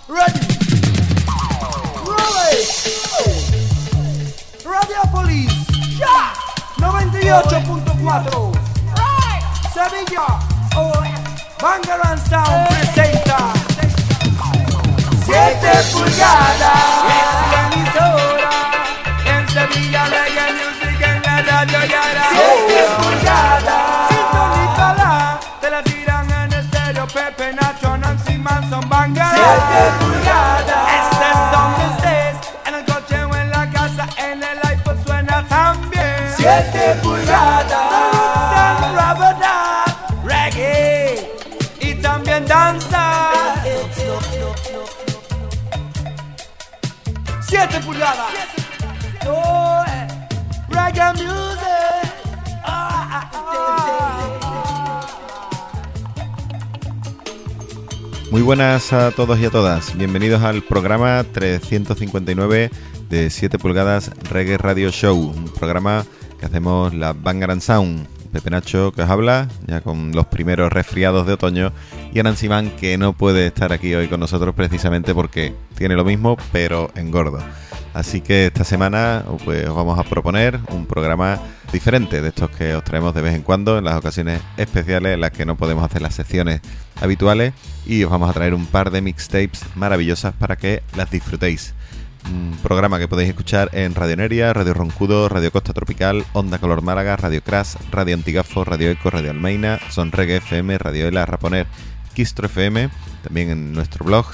Ready. Roll it. Radiopolis. Ya. 98.4. Sevilla. Banger and Sound presenta 7 pulgadas. Es la emisora. En Sevilla Reggae Music en la radio Yara. 7 pulgadas. Sintonízala. Te la tiran en estéreo. Pepe, Nacho, Nancy Manson, Banger. 7 pulgadas. Este es donde estés. En el coche o en la casa. En el iPod suena también. 7 pulgadas. Reggae y también danza. 7 pulgadas. Oh, reggae music. Muy buenas a todos y a todas. Bienvenidos al programa 359 de 7 pulgadas Reggae Radio Show. Un programa que hacemos la Banger and Sound. Pepe Nacho que os habla, ya con los primeros resfriados de otoño, y Nancy Man que no puede estar aquí hoy con nosotros precisamente porque tiene lo mismo pero engordo. Así que esta semana pues os vamos a proponer un programa diferente de estos que os traemos de vez en cuando en las ocasiones especiales en las que no podemos hacer las secciones habituales, y os vamos a traer un par de mixtapes maravillosas para que las disfrutéis. Un programa que podéis escuchar en Radio Neria, Radio Roncudo, Radio Costa Tropical, Onda Color Málaga, Radio Crash, Radio Antigafo, Radio Eco, Radio Almeina, Son Reggae FM, Radio Ela, Raponer, Quistro FM, también en nuestro blog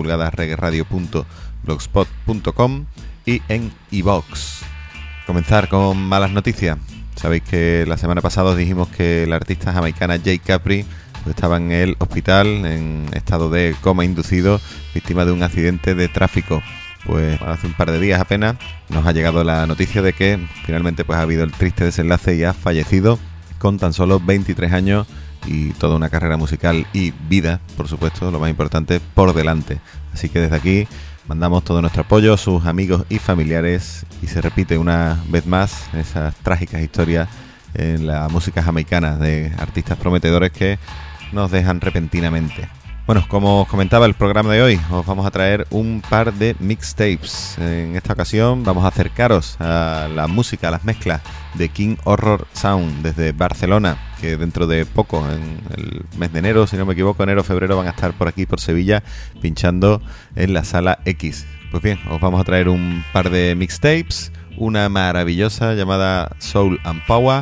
7pulgadasreggaeradio.blogspot.com y en iVoox. Comenzar con malas noticias. Sabéis que la semana pasada os dijimos que la artista jamaicana Jay Capri estaba en el hospital en estado de coma inducido, víctima de un accidente de tráfico. Pues hace un par de días apenas nos ha llegado la noticia de que finalmente pues ha habido el triste desenlace y ha fallecido con tan solo 23 años y toda una carrera musical y vida, por supuesto, lo más importante, por delante. Así que desde aquí mandamos todo nuestro apoyo a sus amigos y familiares, y se repite una vez más esas trágicas historias en la música jamaicana de artistas prometedores que nos dejan repentinamente. Bueno, como os comentaba, el programa de hoy os vamos a traer un par de mixtapes. En esta ocasión vamos a acercaros a la música, a las mezclas de King Horror Sound desde Barcelona, que dentro de poco, en el mes de enero, si no me equivoco, enero-febrero, van a estar por aquí, por Sevilla, pinchando en la Sala X. Pues bien, os vamos a traer un par de mixtapes, una maravillosa llamada Soul and Power,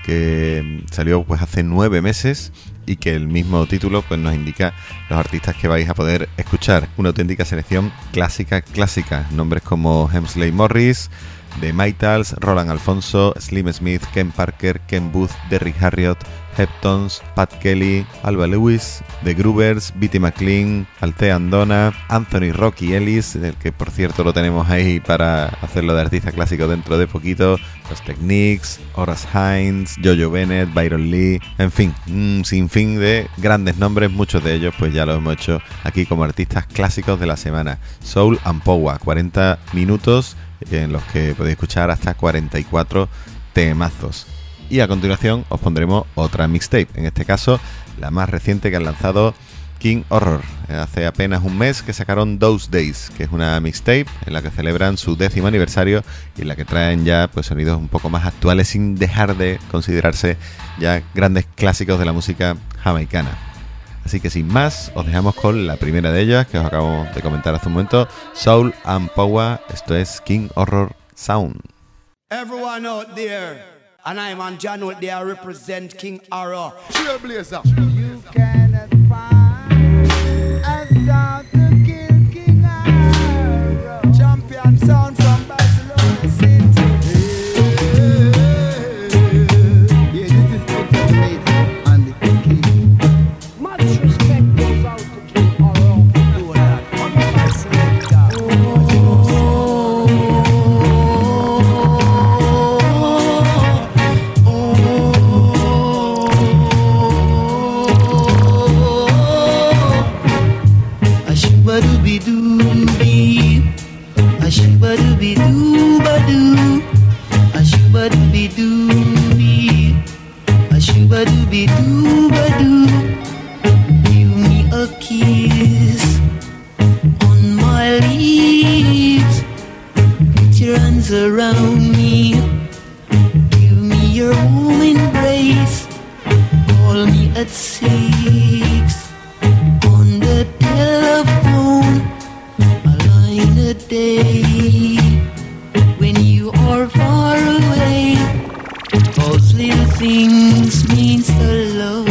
que salió pues hace 9 meses, y que el mismo título pues nos indica los artistas que vais a poder escuchar. Una auténtica selección clásica, nombres como Hemsley Morris, The Maytals, Roland Alfonso, Slim Smith, Ken Parker, Ken Booth, Derrick Harriott, Heptones, Pat Kelly, Alba Lewis, The Groovers, Bitty McLean, Althea Andona, Anthony Rocky Ellis, el que por cierto lo tenemos ahí para hacerlo de artista clásico dentro de poquito, los Techniques, Horace Hines, Jojo Bennett, Byron Lee, en fin, un sinfín de grandes nombres, muchos de ellos pues ya los hemos hecho aquí como artistas clásicos de la semana. Soul and Power, 40 minutos en los que podéis escuchar hasta 44 temazos. Y a continuación os pondremos otra mixtape, en este caso la más reciente que han lanzado King Horror. Hace apenas un mes que sacaron Those Days, que es una mixtape en la que celebran su 10º aniversario y en la que traen ya pues sonidos un poco más actuales sin dejar de considerarse ya grandes clásicos de la música jamaicana. Así que sin más, os dejamos con la primera de ellas que os acabo de comentar hace un momento, Soul and Power. Esto es King Horror Sound. Everyone out there. And I'm on John out there, represent King Horror. Trailblazer. You cannot find a sound to kill King Horror. Champion sound from Barcelona City. Yeah, this is the Mate and the King. Much respect goes out to King Horror. Do that. Give me a kiss on called me at 6 on the telephone, a line a day. When you are far away, those little things mean so lot.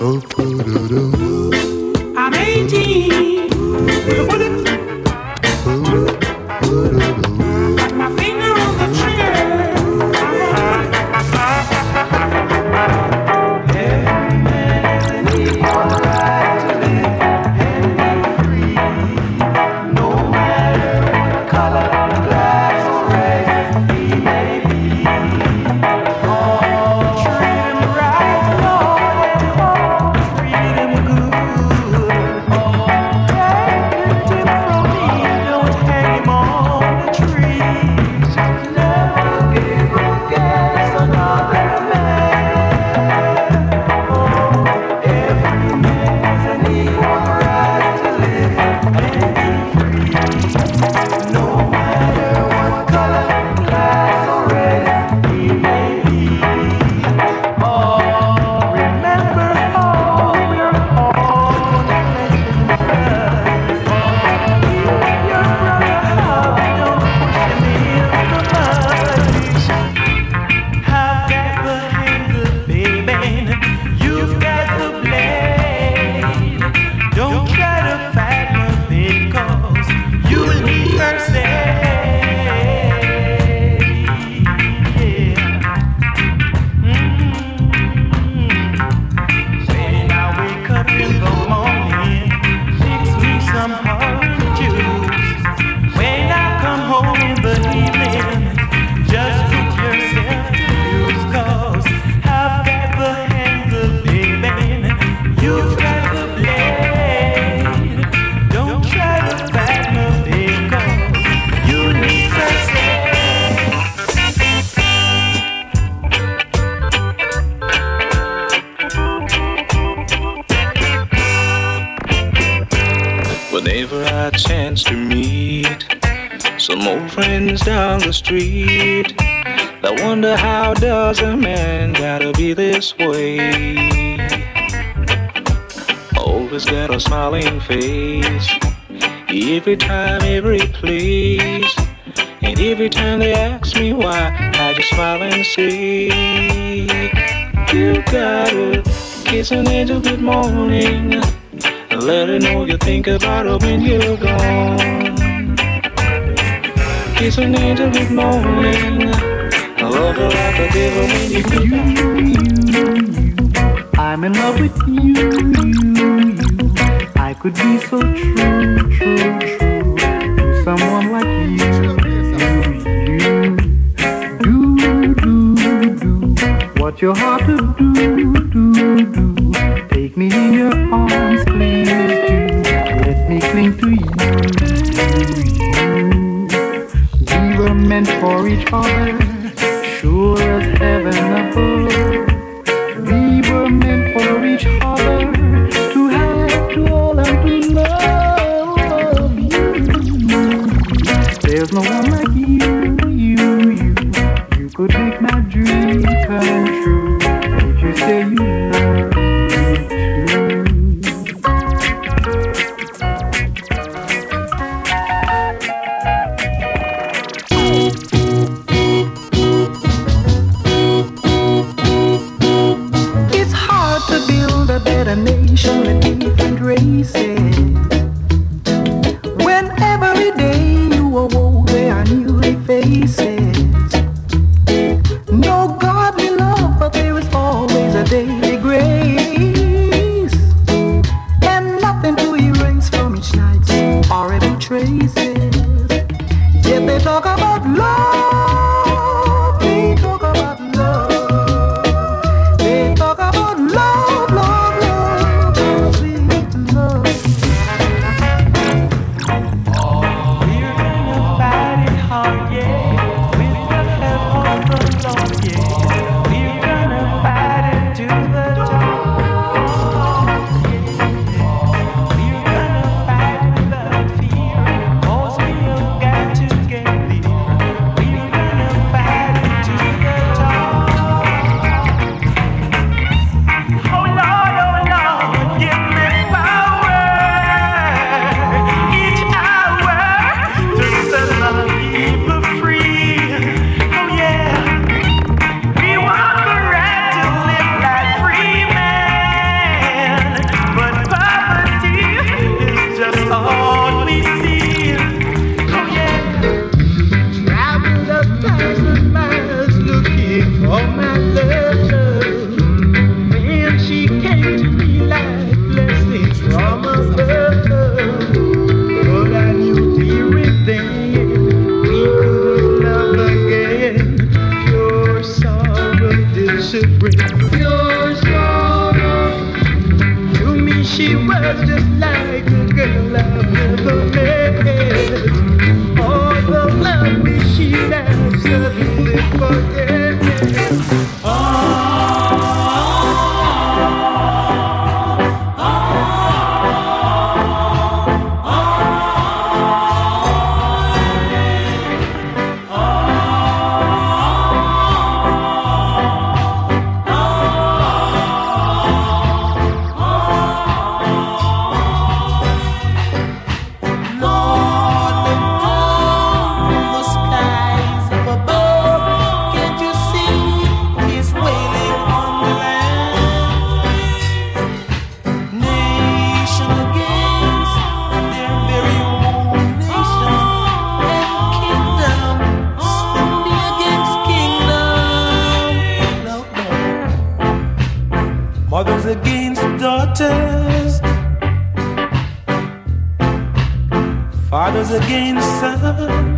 I'm 18 with a bullet. Got my finger on the trigger. Every man needs the right to live and be free. No matter what color, class, or race he may be. Oh, treat him right, Lord, and treat him good. Oh, take a tip from me, don't hang him on the trees. Never give against another man. Oh, every man has an equal right to live and be free. No matter what color, class, or race he may be. Oh, remember how we're all connected. If your brother how don't push him in the mud. I've got the handle, baby. You've got the blade. Don't try to fight nothing, 'cause you'll need first aid. When I wake up in the morning, fix me some orange juice. When I come home in the evening, just put yourself to use, 'cause I've got the handle, baby. You've got the blade. Don't try to fight nothing, 'cause you need first aid. Whenever I chance to meet some old friends down the street, I wonder how does a man gotta be this way? Always got a smiling face, every time, every place. And every time they ask me why, I just smile and say, you gotta kiss an angel good morning, and let her know you think about her when you're gone. Kiss an angel good morning, I love her like a devil when you I'm in love with you. I could be so true to someone like you. Do what your heart to do. Take me in your arms, please do. Let me cling to you. We were meant for each other, sure as heaven above. We were meant for each other, to have, to hold, and to love you. There's no one like you. You could make my dream come true if you say you love me too. was just like a girl I've never met. All the love she'd have suddenly forget. Mothers against daughters, fathers against sons,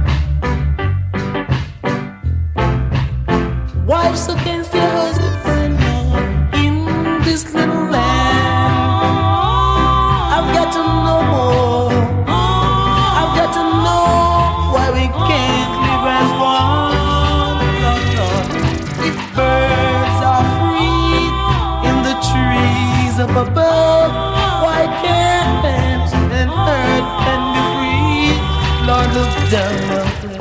wives against their husbands in this little land. I've got to know more. I've got to know why we can't live as one. If birds are free in the trees up above, why can't plants and earth can be free? Lord, look down on them.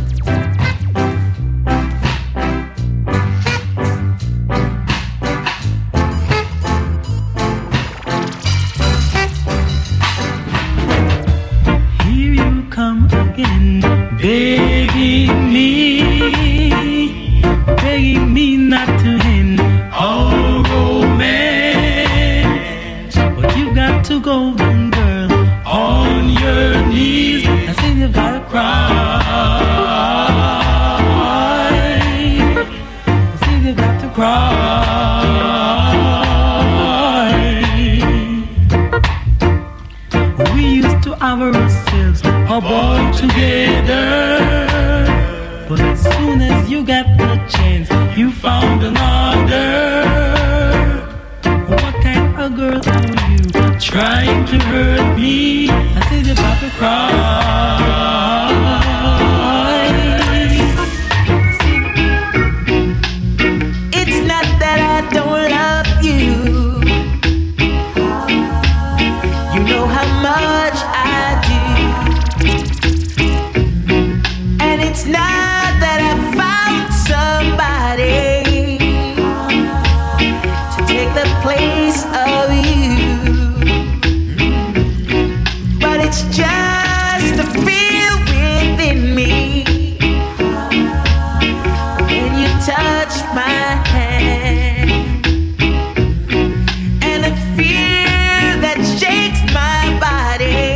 Here you come again, begging me not to end our romance. But you got to go down, girl, on your knees. I say you gotta cry. I say you got to cry. We used to have ourselves about together, but as soon as you got the chance, you found another. What kind of girl are you, trying to hurt me? I said you got to cry. It's not that I don't love you. You know how much I do. And it's not that I found somebody to take the place of you. But it's just a feel within me when you touch my hand, and a fear that shakes my body,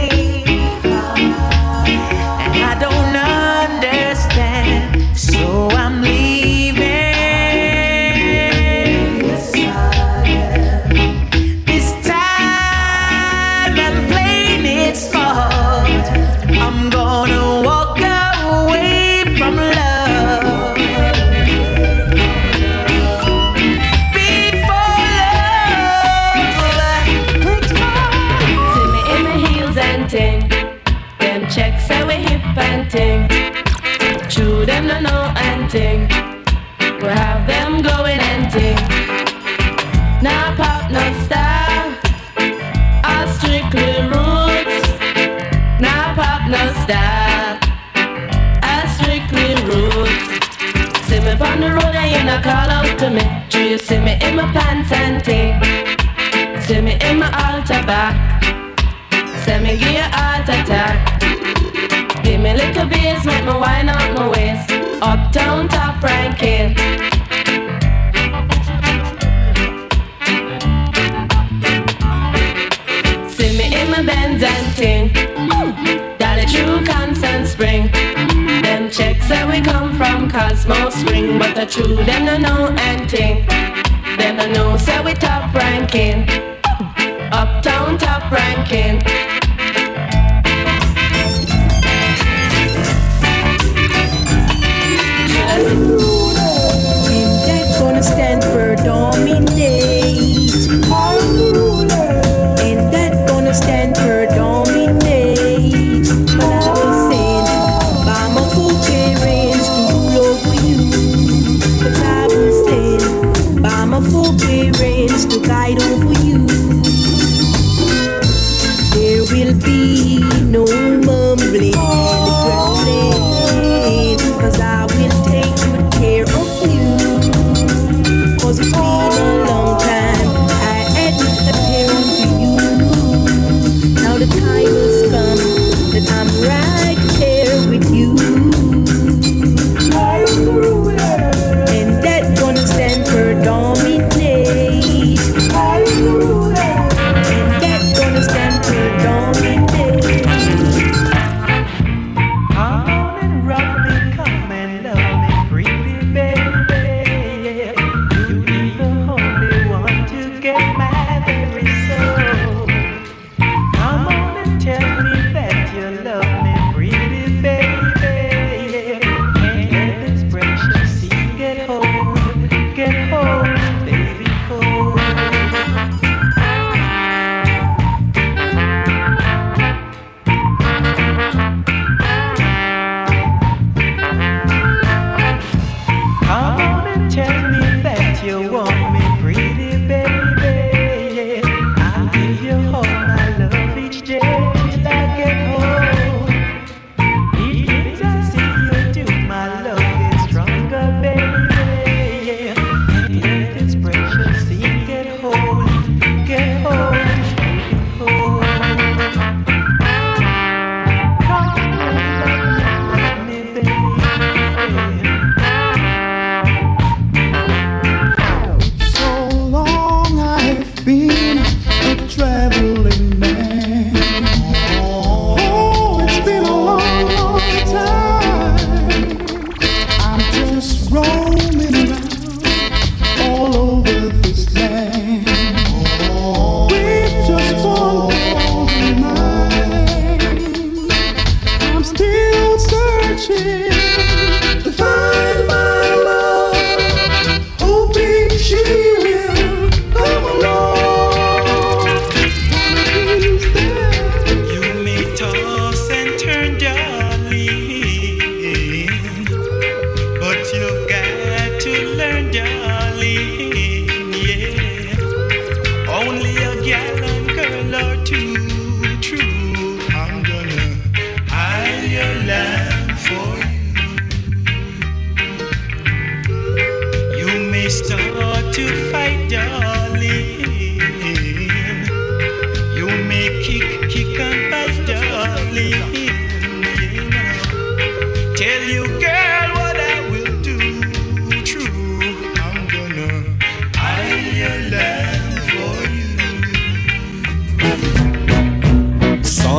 and I don't understand, so I'm leaving. This time I'm playing it smart. I'm gonna walk away from love before love. See me in my heels and ting. Them checks say we hip and ting. True them no know and ting. We have them going and ting. Now pop no style. All strictly roots. Now pop no style. All strictly roots. See me on the road and you not call out to me. Do you see me in my pants and ting? See me in my altar back. Say me give you heart attack. Give me little bass, make me wind up my waist. Uptown top ranking. See me in my Benz and ting. Dolly true Constant Spring. Them checks say we come from Cosmo Spring, but the true them no know and ting. Them no know say we top ranking. Uptown top ranking. Ain't that gonna stand for dominate? Ain't that gonna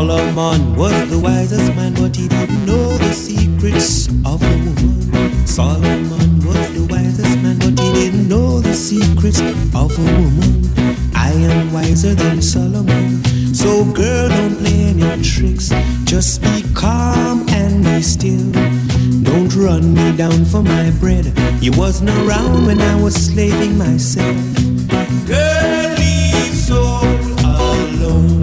Solomon was the wisest man, but he didn't know the secrets of a woman. Solomon was the wisest man, but he didn't know the secrets of a woman. I am wiser than Solomon, so girl, don't play any tricks. Just be calm and be still. Don't run me down for my bread. You wasn't around when I was slaving myself. Girl, leave soul alone,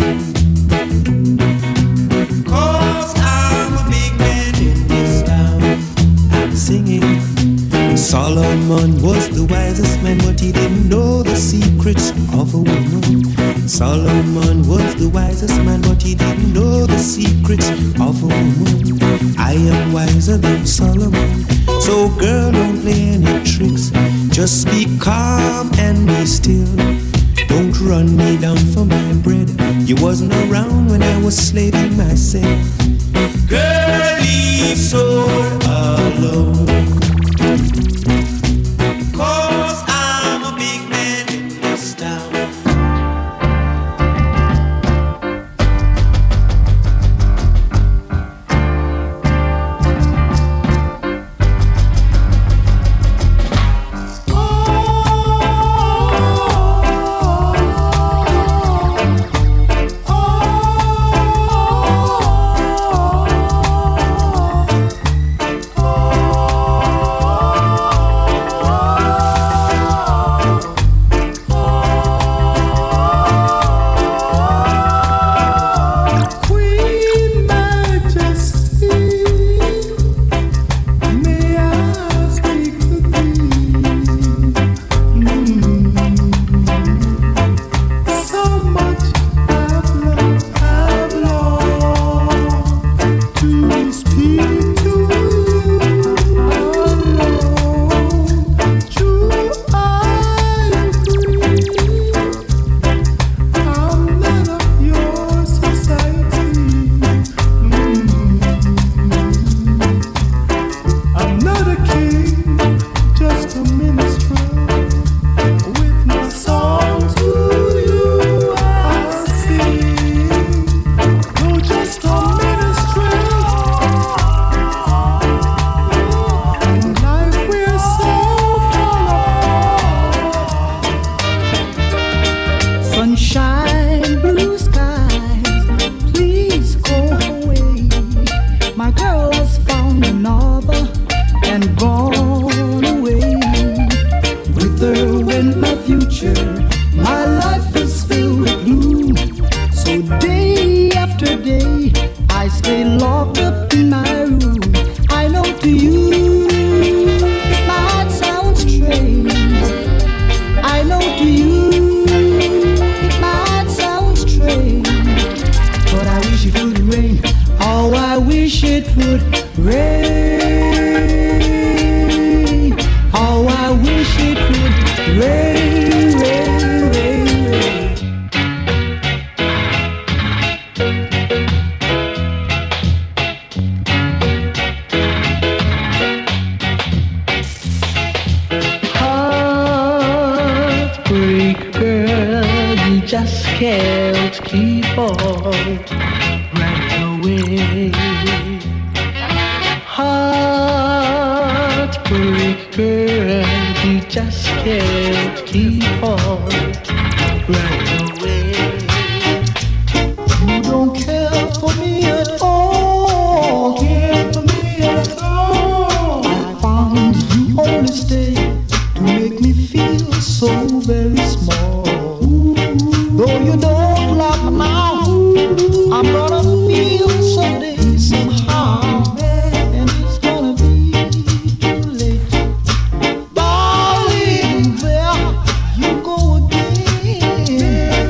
'cause I'm a big man in this town. I'm singing. Solomon was the wisest man, but he didn't know the secrets of a woman. Solomon was the wisest man, but he didn't know the secrets of a woman. I am wiser than Solomon, so girl, don't play any tricks. Just be calm and be still. Don't run me down for my bread. You wasn't around when I was slaving myself. Girl, leave soul alone, 'cause I'm a big man in this town. Just can't keep on running away. Heartbreak girl, you just can't keep on running away. You don't care for me at all, care for me at all. I found you only stay to make me feel so very small. Though you don't love me now, I'm gonna feel someday somehow, and it's gonna be too late. Darling, there you go again.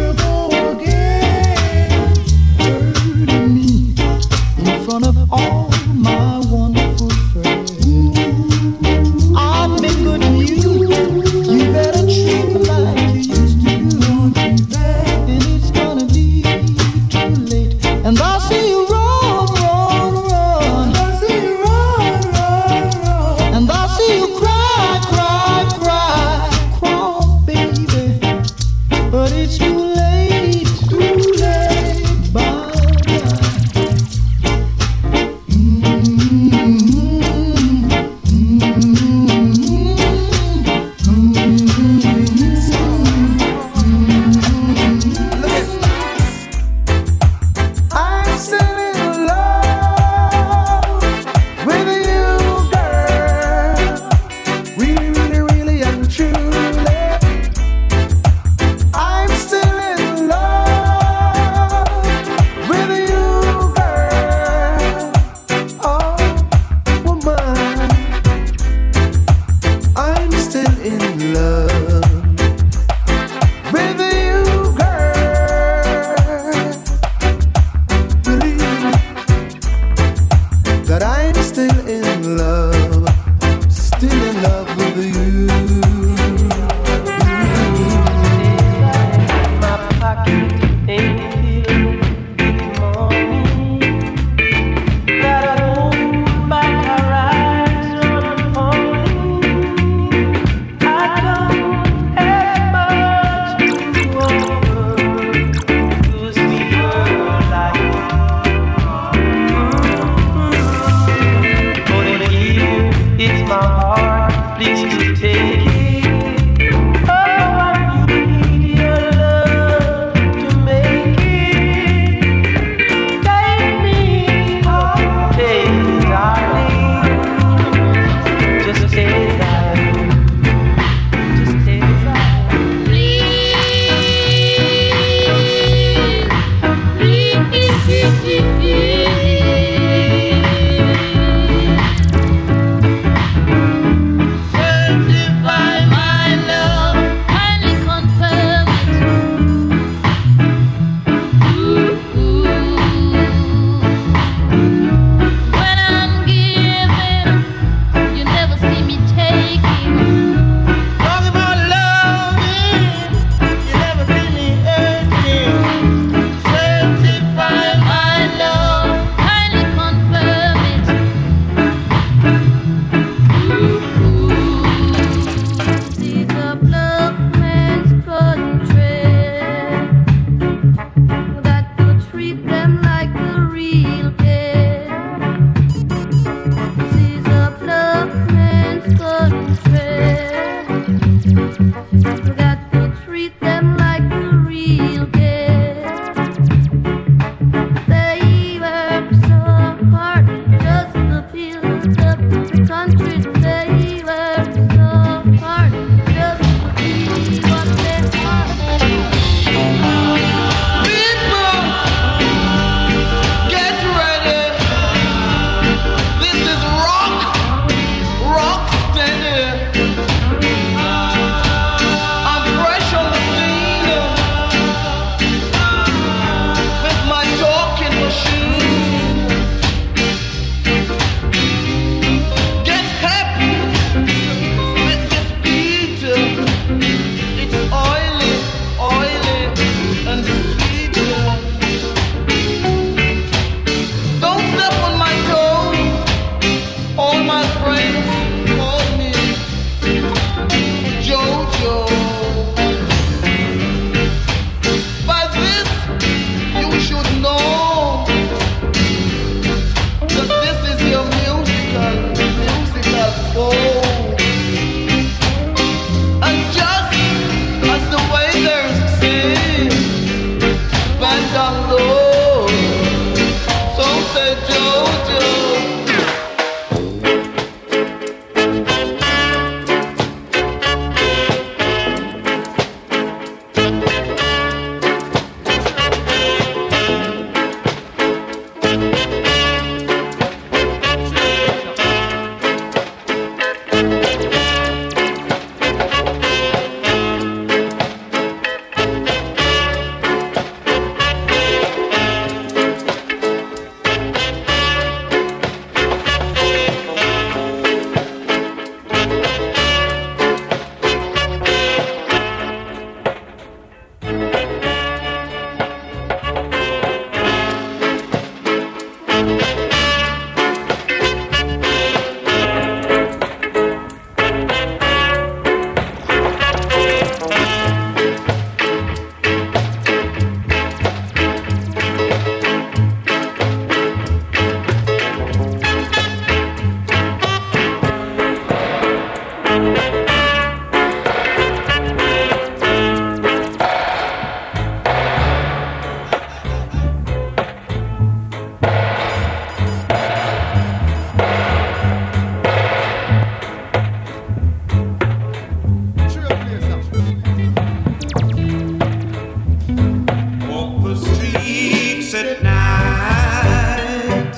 streets at night,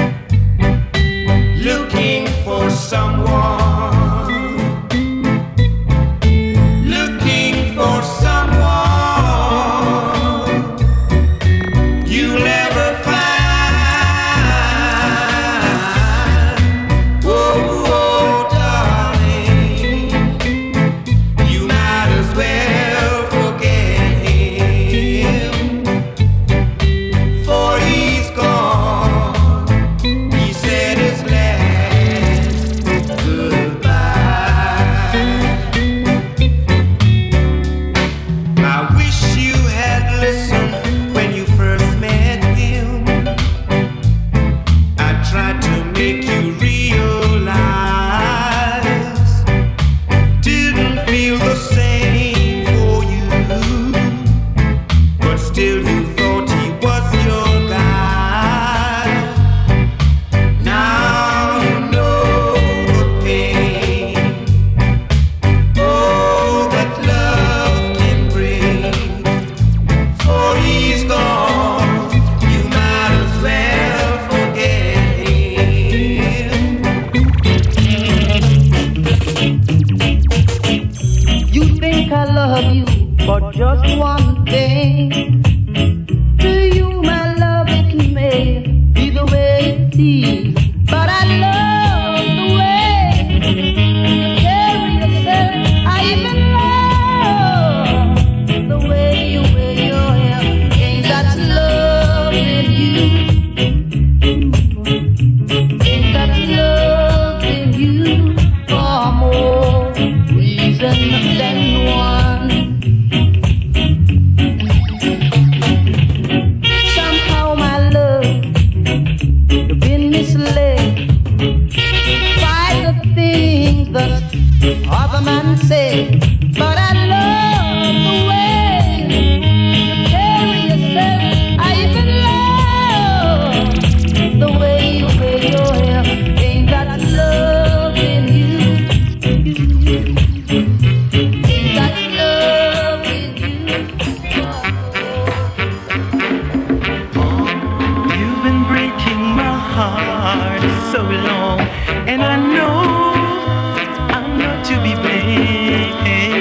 looking for someone, looking for someone you'll never find. Oh, oh, darling, you might as well forget him, for he's gone. He said his last goodbye. I wish you had listened when you first met him. I tried to make you realize, didn't feel the same for you, but still you thought he was your guy. Now you know the pain, oh, that love can bring, for he's gone. You might as well forget him. You think I love you for just one thing. To you, my love, it may be the way it seems, but I love the way you carry yourself. I even love the way you wear your hair. Ain't that love in you? Ain't that love in you? For more reason than one. Somehow, my love, you've been misled by the things that other men say. But I love the way you carry yourself. I even love the way you wear your hair. Ain't that love in you? Ain't that love in you? You've been breaking my heart so long, and I know I'm not to be blamed.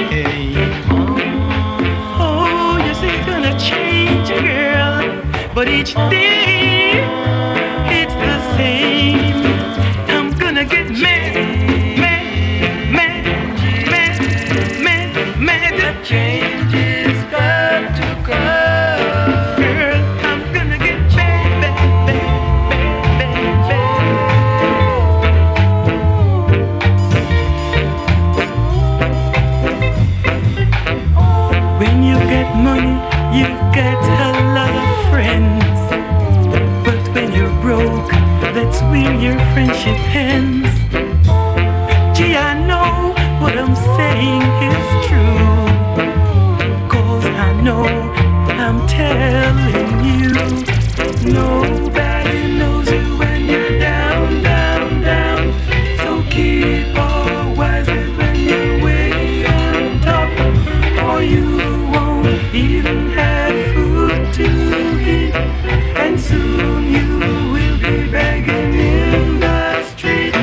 Oh, you say you're gonna change, girl, but each day it's the same. I'm gonna get mad, mad, mad, mad, mad, mad. The change is got to come, girl. I'm gonna get mad, mad, mad, mad, mad, mad. When you get money, you've got a lot of friends. But when you're broke, that's where your friendship ends. Gee, I know what I'm saying is true, 'cause I know I'm telling you. Nobody knows you when you're down, down, down. So keep all wise when you're way on top, or you won't even have food to eat, and soon you will be begging in the street.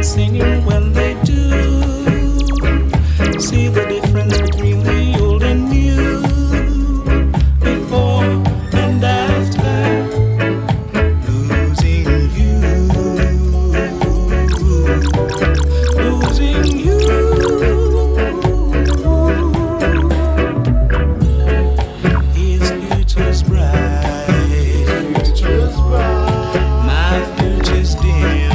singing when they do. See the difference between the old and new, before and after losing you, losing you. His future's bright, my future's dim,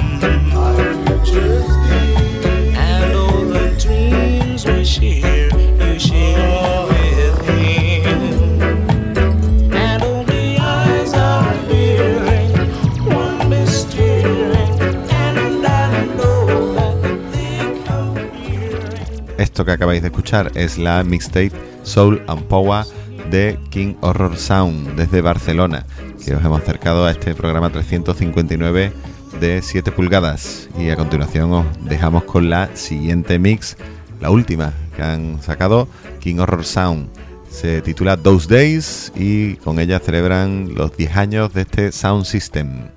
and all the dreams we share, you share with him. And all the eyes are hearing, one mystery, and I know that they come hearing. Esto que acabáis de escuchar es la mixtape Soul and Power de King Horror Sound desde Barcelona, que os hemos acercado a este programa 359 de 7 pulgadas. Y a continuación os dejamos con la siguiente mix, la última que han sacado, King Horror Sound. Se titula Those Days y con ella celebran los 10 años de este Sound System.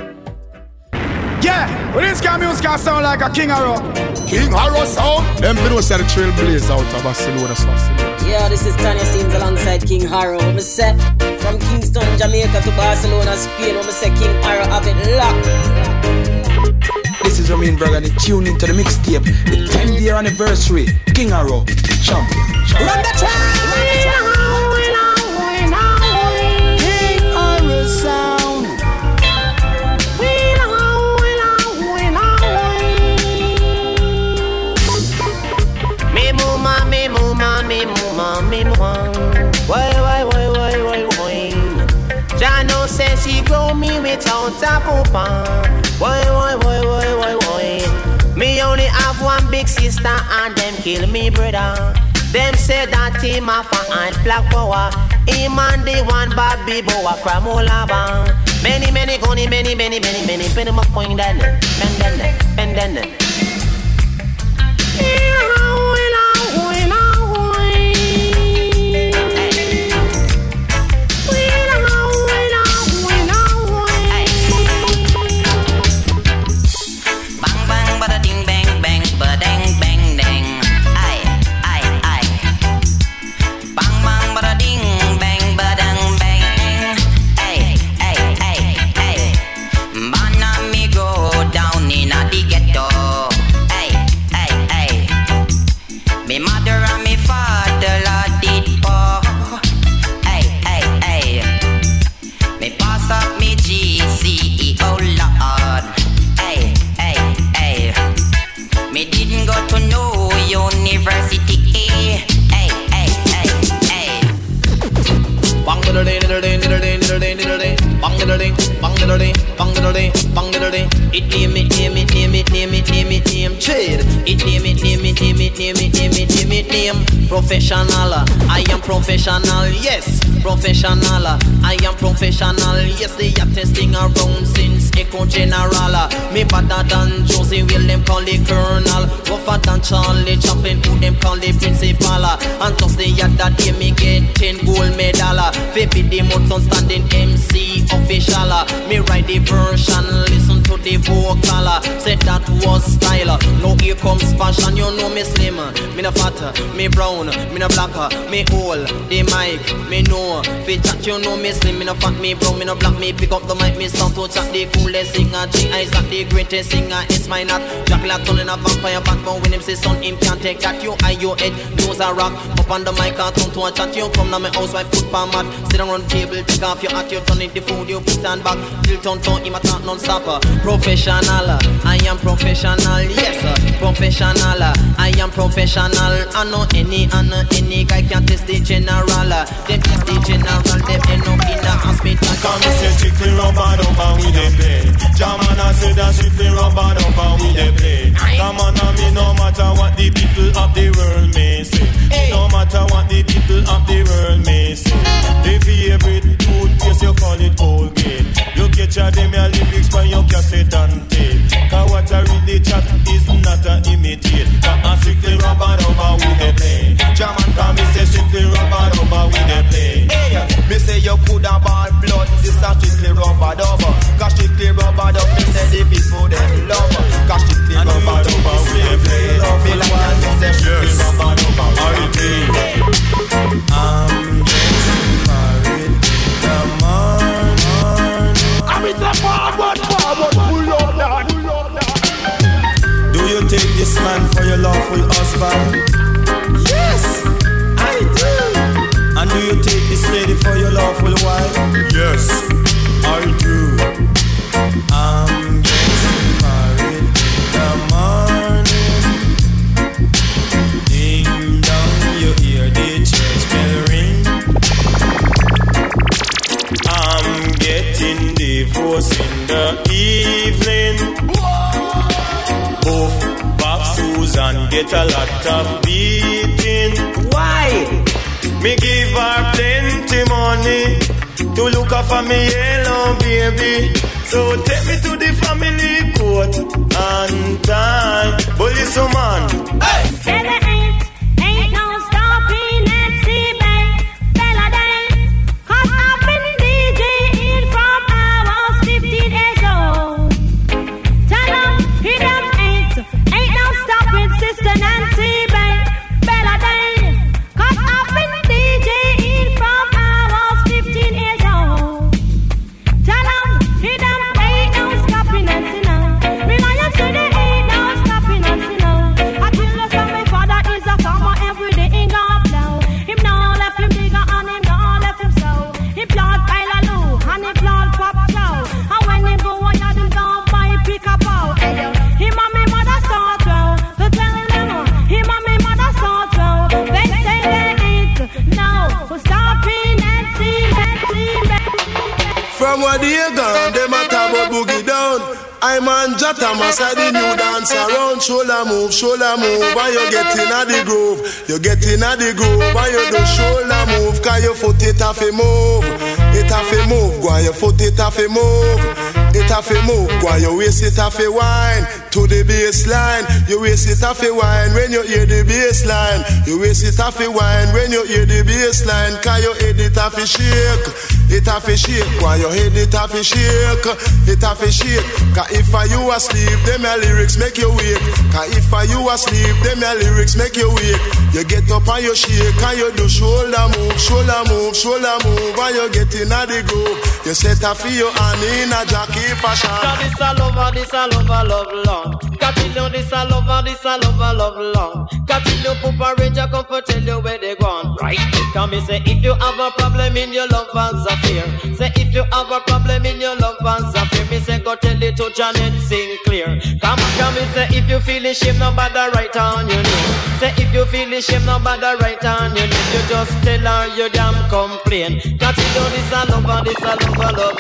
Yeah, well this kind of music can sound like a King Horror. King Horror Sound. Them videos are the trailblazer out of Barcelona. Yeah, this is Tanya Sims alongside King Harrow. I'm set from Kingston, Jamaica to Barcelona, Spain. I'm set King Harrow have it locked. This is Ramin Brother, and tune into the mixtape, the 10th year anniversary. King Harrow, champion. Run the track! King Horror Sound. Why? Jano says she grow me without a papa. Why? Me only have one big sister and them kill me brother. Them say that him a and black power. Him and the one Bobby Boa from Olaba. Many goni, many penny my point then. Professional, I am professional, yes. Professional, I am professional, yes. They are testing around since Echo General. Me better than Josie Will, them call the Colonel. Rougher than Charlie Chaplin, who them call the Principal. And just the other day me get 10 gold medal. Baby the motor standing MC official. Me write the version, listen to the vocal. Said that was style. Now here comes fashion, you know me slim, me no fat, me brown, me no black, me old, the mic, me know. Fit chat, you know me slim, me no fat, me brown, me no black, me pick up the mic, me start to chat. The coolest singer, G.I.'s not the greatest singer, it's my not. Jack Lackton in a vampire backbone, when him say son, him can't take that. You eye your head, nose a rock, up on the mic, I come to a chat. You come now my house, wife, foot pan mat. Sit down on the table, take off your hat, you turn it the food, you put on back. Till turn, him a talk non-stop. Professional, I am professional, yes. Professional, I am professional. I know any guy can test the general. Them test the general, them end up in the hospital. Come say strictly rubber dubber we dey play. Jamana say that strictly rubber dubber we dey play. Come on, me no matter what the people of the world may say. No matter what the people of the world may say. The favorite toothpaste you call it Colgate. You catch a them your lyrics by your cassette and tape. Cause what I read the chat is not a imitate. Cause strictly rubber dubber we dey play. Jaman come me say strictly rubber dubber we dey play. Me say you coulda bought blood, this a strictly rubber dubber. Cause strictly rubber dubber, me say the people them love. Cause strictly rubber this man for your lawful husband? Yes, I do. And do you take this lady for your lawful wife? Yes, I do. I'm getting married in the morning. Ding dong, you hear the church bell ring. I'm getting divorced in the evening. Both Bob Susan get a lot of beating. Why? Me give her plenty money to look after me yellow baby. So take me to the family court and time. Police man. Hey! Ain't no stopping at C-Bank, Bella Day. 'Cause I've been DJing from I was 15 years old. Tell them, hear them ain't no stopping, Sister Nancy Bank, Bella Day. 'Cause I've been DJing from I was 15 years old. Tell them, hear them ain't no stopping, Nancy now. Reliance to the ain't no stopping, Nancy now. I tell you from my father is a farmer every day in God now. Him now left him digger and him now left him sow. He plant pile a loo and he plant pop cow. And when him go on yard him down buy pick a bow. Him and me mother start row. So tell them him and me mother start row. They say they ain't no stopping Nancy. From what they gone, them a talk about boogie down. I'm on Jata, Massa, the new dance around. Shoulder move, while you get in a the groove. You get in a the groove, while you do shoulder move. Cause your foot it have to move. It have to move, go on your foot it have to move. It have to move, go on your waist it have to wine. To the baseline, your waist it have to wine. When you hear the baseline, your waist it have to wine. When you hear the baseline, cause your head it have to shake. It have to shake, go on your head it have to shake. It have to shake. If you asleep, them your lyrics make you wake. Cause if you asleep, them your lyrics make you wake. You get up and you shake and you do shoulder move, while you get in a the groove. You set a for your hand in a jockey fashion. This a lover, love long. Got you know this a lover, love long. Got you know Poopa Ranger come for tell you where they gone. Right? Come me say if you have a problem in your love and affair. Say if you have a problem in your love and affair. Me say go tell it to Janet Sinclair. Come me say if you feel ashamed, no bother right on your knee. Say if you feel ashamed, no bother right on your knee. You just tell her you damn complain. Got you know this a lover, love.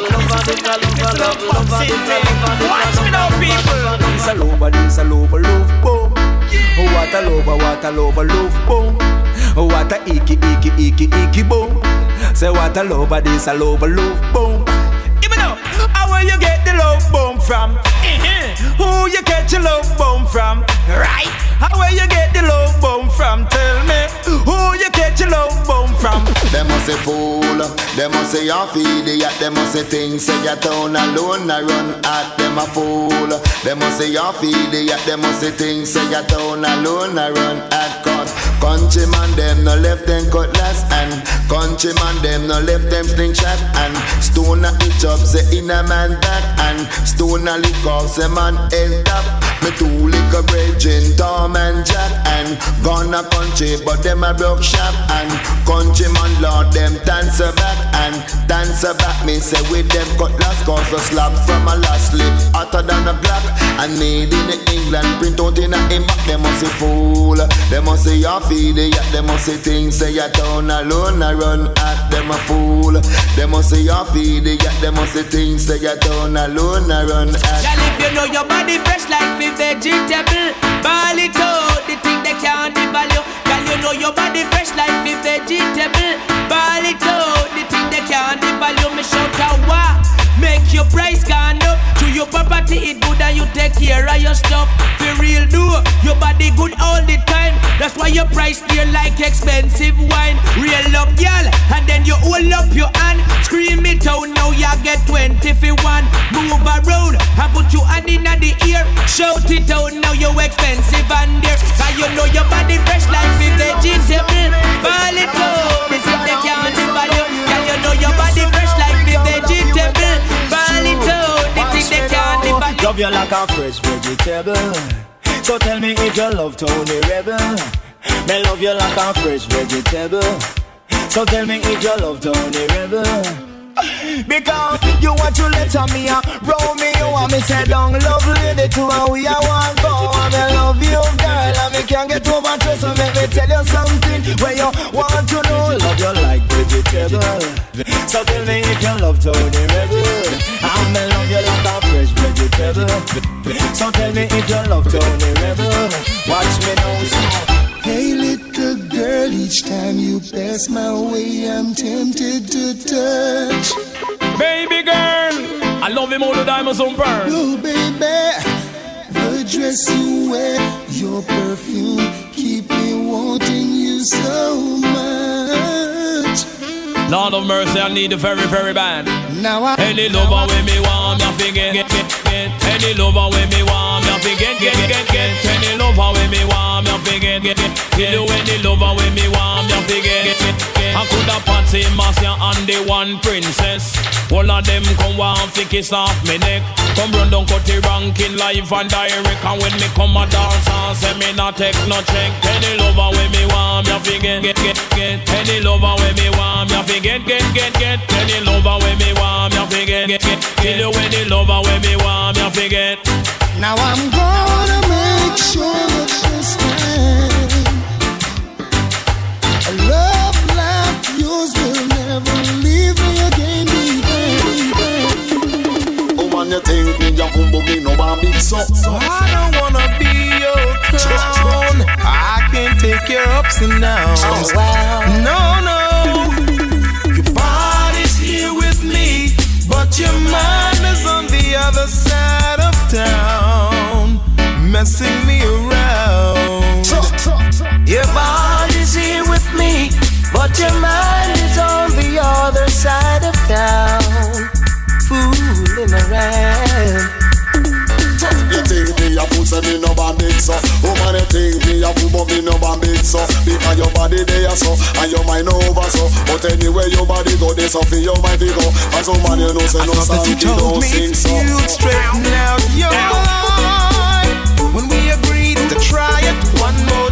Watch me now, people. This a lover, love, boom. What a lover, love, boom. What a icky, boom. Say what a lover, this a lover, love, boom. Even though, how where you get the love bomb from? Who you get your love bomb from? Right? How where you get the love bomb from? Tell me, who you get your love bomb from? Them must say fool, them must say you're idiot, them must say things say your town alone, I run at them a fool. Them must say you're idiot, them must say things say your town alone, I run at cut. Countryman them no left them cutlass and countryman them no left them slingshot and stone at the chop say in a man back and stone a lick off say man head up. Me two lick a bridging Tom and Jack and gonna country but them a broke shop and countryman lord them dance back and dance back. Me say with them cutlass cause a slap from a last lip hotter than a Glock and made in England print out in a impact. Them must say fool, them must say you're idiot, them must say things say your town alone I run at them a fool. Them must say you're idiot, them must say things say your town alone I run at. Girl, if you know your body fresh like the vegetable, ball it out, the thing they can't devalue. Girl, you know your body fresh like the vegetable, ball it out, the thing they can't devalue. Me shout out what? Make your price gone up. To your property it good and you take care of your stuff. For real do, your body good all the time. That's why your price dear like expensive wine. Real up girl, and then you hold up your hand. Scream it out now you get 20 for one. Move around and put your hand in the ear. Shout it out now you expensive and dear. Cause you know your body fresh like the vegetable. Ball it out, this is the can't value. Cause you know your body fresh like the vegetable. Ball it out, the thing they can't value. Love you like a fresh vegetable. So tell me if you love Tony Rebel. Me love you like a fresh vegetable. So tell me if you love Tony Rebel. Because you want to let me roll me, you want me say down love lady to how we are want go. And I love you girl, and me can't get over to. So let me tell you something where you want to know. Love you like vegetable. So tell me if you love Tony Rebel. I'm me love you like a fresh vegetable. So tell me if you love Tony Rebel. Watch me now, so. Hey little girl, each time you pass my way, I'm tempted to touch. Baby girl, I love him all the diamonds on burn. Oh baby, the dress you wear, your perfume, keep me wanting you so much. Lord of mercy, I need it very, very bad. Now I any lover with me want me forget, get. Any lover with me want me forget, get. Any lover with me want me forget, get. You any lover with me want me forget, get. I could have Patsy, Marcia and the one princess. All of them come want to kiss off me neck. Come run down cut the ranking live and direct. And when me come a dance and say me not take no check. Any lover with me want me forget, get. Any lover with me want me forget, get. Any lover with me want me forget, get. Kill you any lover with me want me forget. Now I'm gonna make sure that this time a love like yours will never leave me again. Oh man, you think me a humble, me no one big so. So I don't wanna be your clown. I can take your ups and downs. Oh, wow. No, your body's here with me, but your mind is on the other side of town, messing me around. Your body's here with me, but your mind is on the other side of town, fooling around. You think me a fool, say me no bandit so. Woman, you think me a fool, but me no bandit so. Because your body there so, and your mind over so. But anyway your body go there so, for your mind we go. As a man you know say no song, you don't sing so. You'd straighten out your life when we agreed to try it one more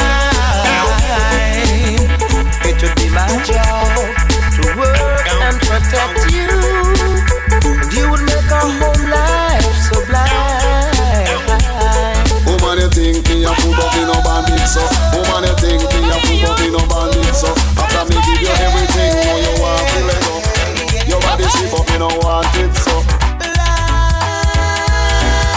time. It would be my job to work and protect you, and you would make our home life so blind. Woman, you think me a fool, but me no bandit so. Woman, you think me a fool, but me no bandit so. After me give you everything, now you want to let go. Your body sleep, but me no want it so.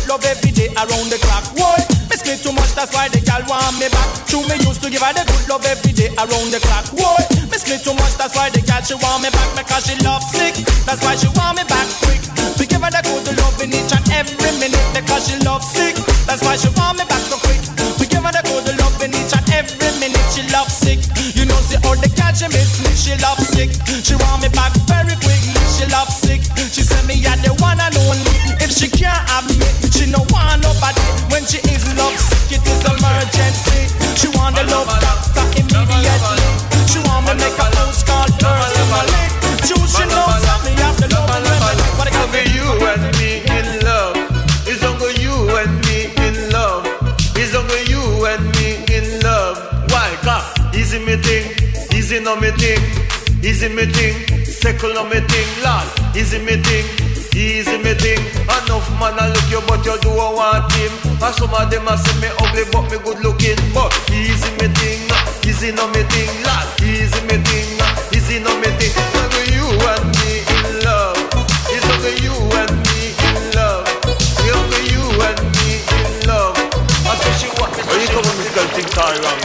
love every day around the clock. Why? Me split too much, that's why the gal want me back. True, me used to give her the good love every day around the clock. Why? Me split too much, that's why the gal she want me back because she love sick. That's why she want me back quick. We give her the good love in each and every minute because she love sick. That's why she want me back so quick. We give her the good love in each and every minute. She love sick. You know, see all the gal she miss me. She love sick. She want me back very quick. She love sick. She said me are the one and only. If she can't have me, she no want nobody. When she is love sick, it is emergency. She want the love doctor immediately. She want me make a house call personally. She knows that me have the love and remedy. But I got you and me in love. It's only you and me in love. It's only you and me in love. Why? Cause easy me thing, easy no me thing, easy me thing, second no me thing, lad. Easy me thing, easy me thing. Enough man a look you but you do a want him. And some of them a say me ugly but me good looking. But easy me thing, easy no me thing, lad. Easy me thing, easy no me thing. Only you and me in love. It's only you and me in love. It's only you and me in love. I say she want me. When you come on this girl think all wrong.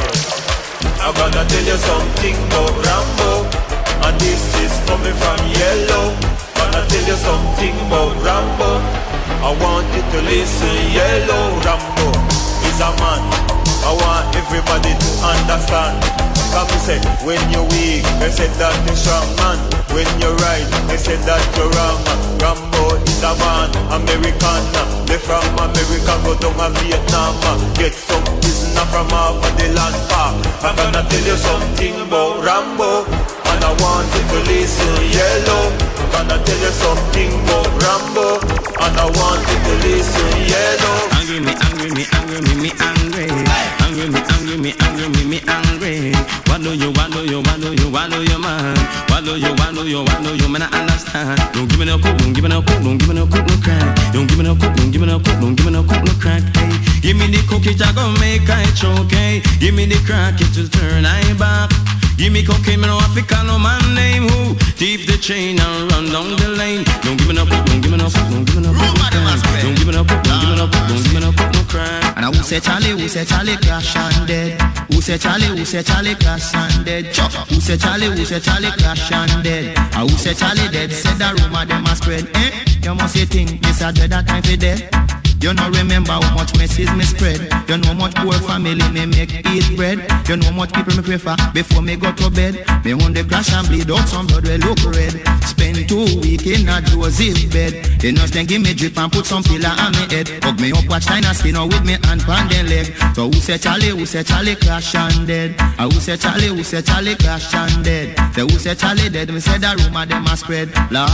I'm gonna tell you something about Rambo. And this is coming from Yellow. Gonna tell you something about Rambo. I want you to listen. Yellow Rambo is a man. I want everybody to understand. Come say, when you're weak, they say that you're strong man. When you're right, they say that you're wrong. Rambo is a man, American. They from America, go down to Vietnam. Get some prisoner from half of the land park. I'm gonna tell you something about Rambo. And I want you to listen. Yellow, I'm gonna tell you something about Rambo. And I want you to listen. Yellow. Angry me, angry me, angry me, me angry. Angry me, angry me, angry me, me angry. What do you, what do you, what do you, what do you, man? What do you, what do you, what do you, man? I understand. Don't give me no cook, don't give me no cook, don't give me no cook, no crack. Don't give me no cook, don't give me no cook, don't give me no cook, no crack. Hey, give me the cookie, I gonna make I choke. Hey, give me the crack, it will turn I back. Give me cocaine, me no Africa, no man name who keep the chain and run down the lane. Don't give me no cook, don't give me no cook, don't give me no cook, no crack. Don't give me no cook, don't give me no cook, don't give me no cook, no crack. And who say Charlie crash and dead? Who say Charlie crash and dead? Who say Charlie crash and dead? And who say Charlie dead? Said the rumor them a spread. You must say think this a dread that time for death. You know remember how much messes me spread. You know how much poor family me make eat bread. You know how much people me prefer before me go to bed. Me on the crash and bleed out some blood will look red. Spend 2 weeks in a Joseph bed. The nurse then give me drip and put some pillar on me head. Hug me up watch China skin out with me hand pan the leg. So who say Charlie crash and dead? And who say Charlie crash and dead? The who say Charlie dead? Me say the rumor them a spread. Lord.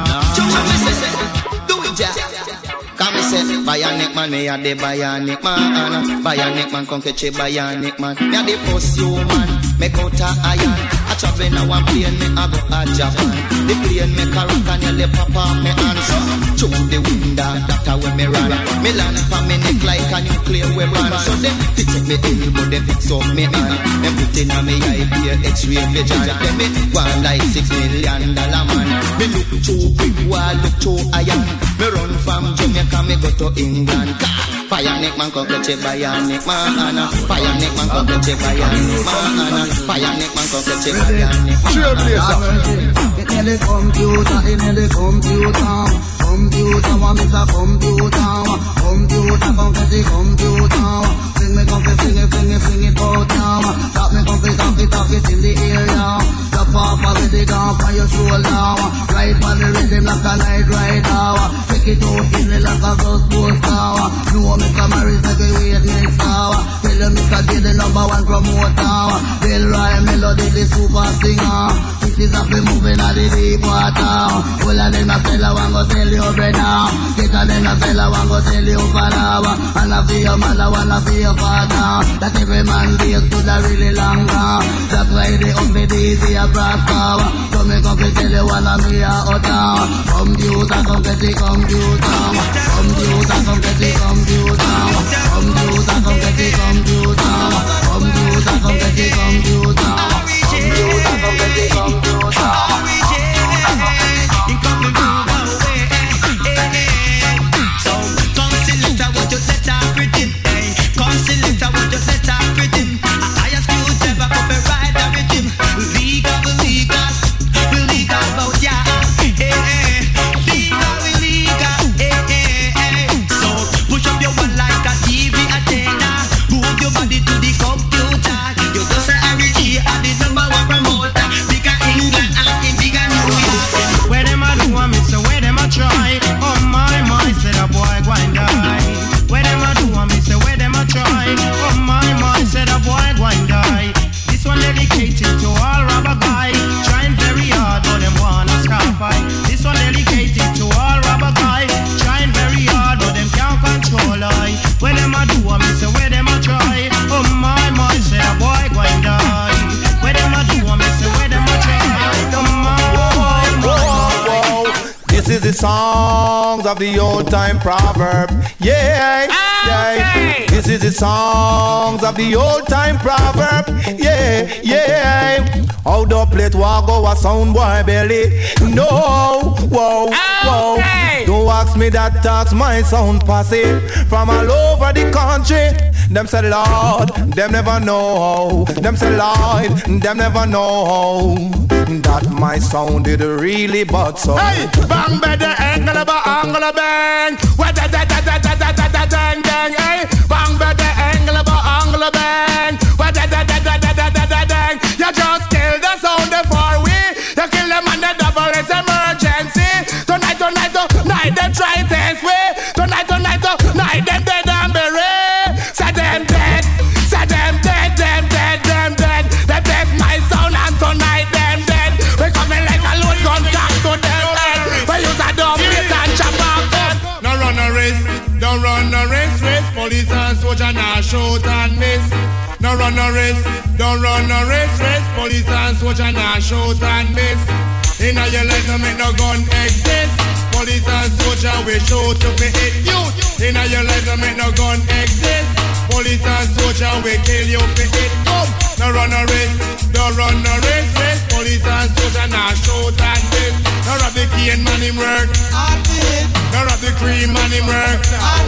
Do it, Jack. Come say, Bionic man, me a the Bionic man. Bionic man, come catch a Bionic man. Me a the first human, make out a iron. I travel now one plane, me a go a Japan. The plane make a rock and nearly pop off me hands. Through the window, that's how me run. Me land for me neck like a nuclear weapon. So them fix up me elbow, they fix up me hand. Them put in a me eye, be a X-ray vision. Then me one like $6 million man. Me look too quick, while look too iron. Me run from Jamaica, me go to England. Bionic man come catch a Bionic man. Bionic man come catch a Bionic man. Bionic man come catch a Bionic man. It nearly computer, it nearly computer. Computer, one is a computer. Computer, come catch a computer. Sing me, come fling it out now. Stop me, come tap it in the area. Stop off of the down on your shoulder. Right on the rhythm like a night rider. Take it out in the like a ghost poster. No, Mr. Morris, like a witness now. Tell you Mr. J, the #1 promoter. Bill Roy Melody, the super singer. This is up moving at the deep water. Well, and then a fella want go tell you brother. Get and then a fella want go tell you father. And a for your mother, one a for your father. That every man days to the really longer. That's why they up the easy a prosper. So me come to tell you one of me a utter. Computer, come get the computer. Computer, come get the computer. Computer, come get the computer. Computer, come get the computer. Computer, come get the computer. So, come select songs of the old time proverb. Yeah, yeah. This is the songs of the old time proverb. Yeah, yeah. How the plate walk go a sound boy belly? No, whoa, whoa. Don't ask me that, talks my sound posse from all over the country. Them say Lord, them never know. Them say Lord, them never know that my sound did really but so. Hey, bang better angle bang. What da da da da da da da da dang dang. Hey, bang better angle bang. What da da da da da da da da dang. You just kill the sound before we. You kill them on the double, it's emergency. Tonight, them try test way. Tonight, them dead and buried. Say them dead, them dead. Them dead my sound and tonight them dead. We coming like a load gun cock to them head. We use a dumb beat and chop off them. No run a race, don't run a race. Police and soldier now shoot and miss. No run a race, don't run a race. Police and soldier now shoot and miss. In your life no make no gun exist. Police and soldier we shoot to be hit youth. In your life no make no gun exist. Police and soldier we kill you for hit come. No run a race, don't run a race. Police and soldier now shoot and miss. No rob the key and man him work. No rob the cream man him work.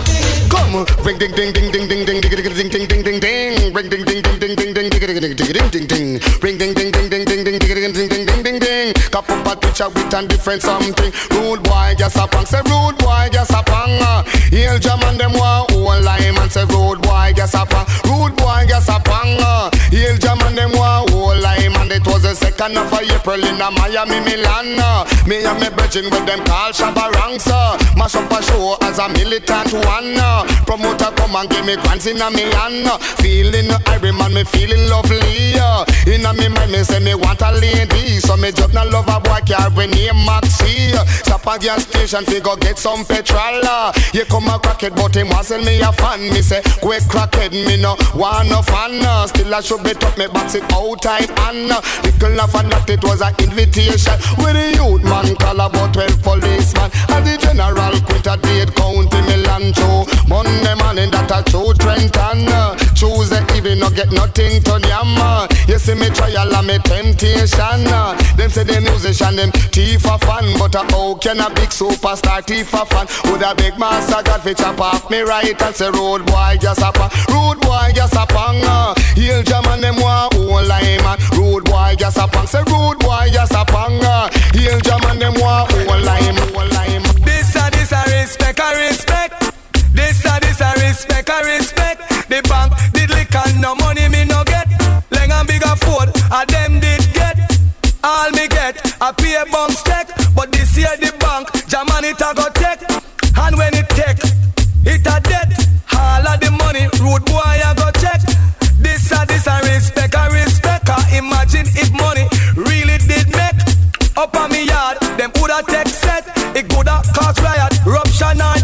Come ring ding ding ding ding ding ding ding ding ding ding ding ding ring ding ding ding ding ding ding ding ding ding ding ding ring ding ding ding ding ding ding ding ding ding ding ding ding cap up a picture with and different something. Rude boy just a pang, say rude boy just a pang. Hail jam and them want whole lime and say rude boy just a pang. Rude boy just a pang. Hail jam and them want whole lime and it was the 2nd of April in Miami, Milan. Me and me brethren with them call Shabba Ranks. Mash up a show as a militant one. Promoter come and give me grants in a me hand. Feeling Iron Man, me feeling lovely. In a me mind me say me want a lady. So me just not love a boy car when name Maxi. Stop a gas station fi go get some petrol. You come a crackhead but him want sell me a fan. Me say quick crackhead me no want no fan. Still I should be top me box it out time and little enough and that it was an invitation. With the youth man call about 12 policeman. And the general quit a date county Milan show. Monday morning that a true Trenton. Tuesday evening no get nothing to them. You see me trial and me temptation. Them say the musician them thief a fan. But how can a big superstar thief a fan? Would a big master God fi chop off me right and say road boy just a pang. Road boy just a pang. Hail jam and them want whole lime. Road boy just a pang. Say road boy just a pang. Hail jam and them want whole lime. This a respect, I respect. This a respect, I respect. The bank did lick and no money me no get. Lang and bigger Ford, and them did get. All me get, I pay a bounce check. But this year the bank, German it a go take. And when it take, it a debt. All of the money, road boy I go check. This a respect, I respect. I imagine if money really did make. Up on me yard, them woulda take set. It coulda cause riot, eruption and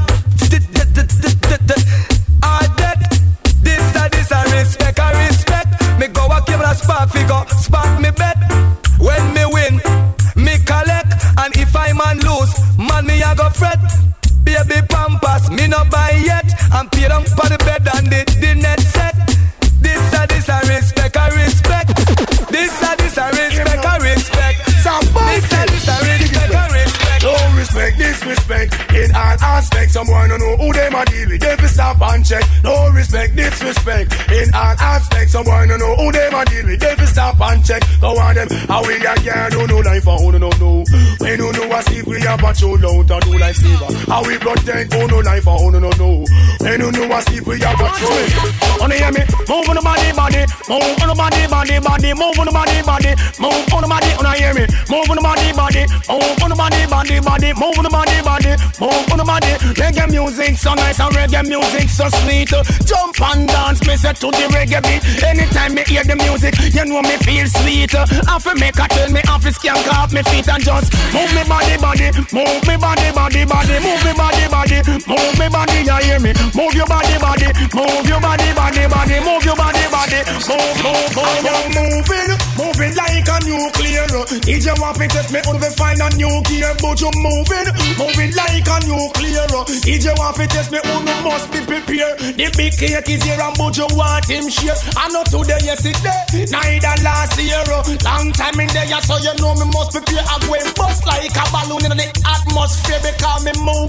all that. This a respect, I respect. Me go a give a spark figure, spark me bet. When me win, me collect. And if I man lose, man me a go fret. Baby pampas, me no buy yet. I'm paid on for the bed and the net set. This a respect, I respect. This a respect, I respect. This a respect, I respect. Don't respect, disrespect in all aspects. Someone don't know who them a deal with. They fi stop and check. No respect, disrespect in all aspects. Someone don't know who them a deal with. They fi stop and check. Go on them, how we a girl don't know life for who don't know. When you know a sleep, we a patrol out and do like saver. How we protect who no life for who don't know. When you know a sleep, we a patrol. Wanna hear me? Move on the body, move on the body, move on the body, move on the body. Wanna hear me? Move on the body, move on the body, move on the body, move on the body. Reggae music so nice and reggae music so sweet. Jump and dance, me say to the reggae beat. Anytime me hear the music, you know me feel sweet. I fi make a tell me, I fi skank off me feet and just move me body, move me body, move me body, move me body. You hear me? Move your body, move your body, move your body. ready. Moving like a nuclear. DJ want to test me out to find a new gear, but you moving like a nuclear. DJ want to test me out, you must be prepared. The big cake is here and but you want him share. I know today, yesterday, neither last year. Long time in there, so you know me must prepare. I'm going bust like a balloon in the atmosphere because me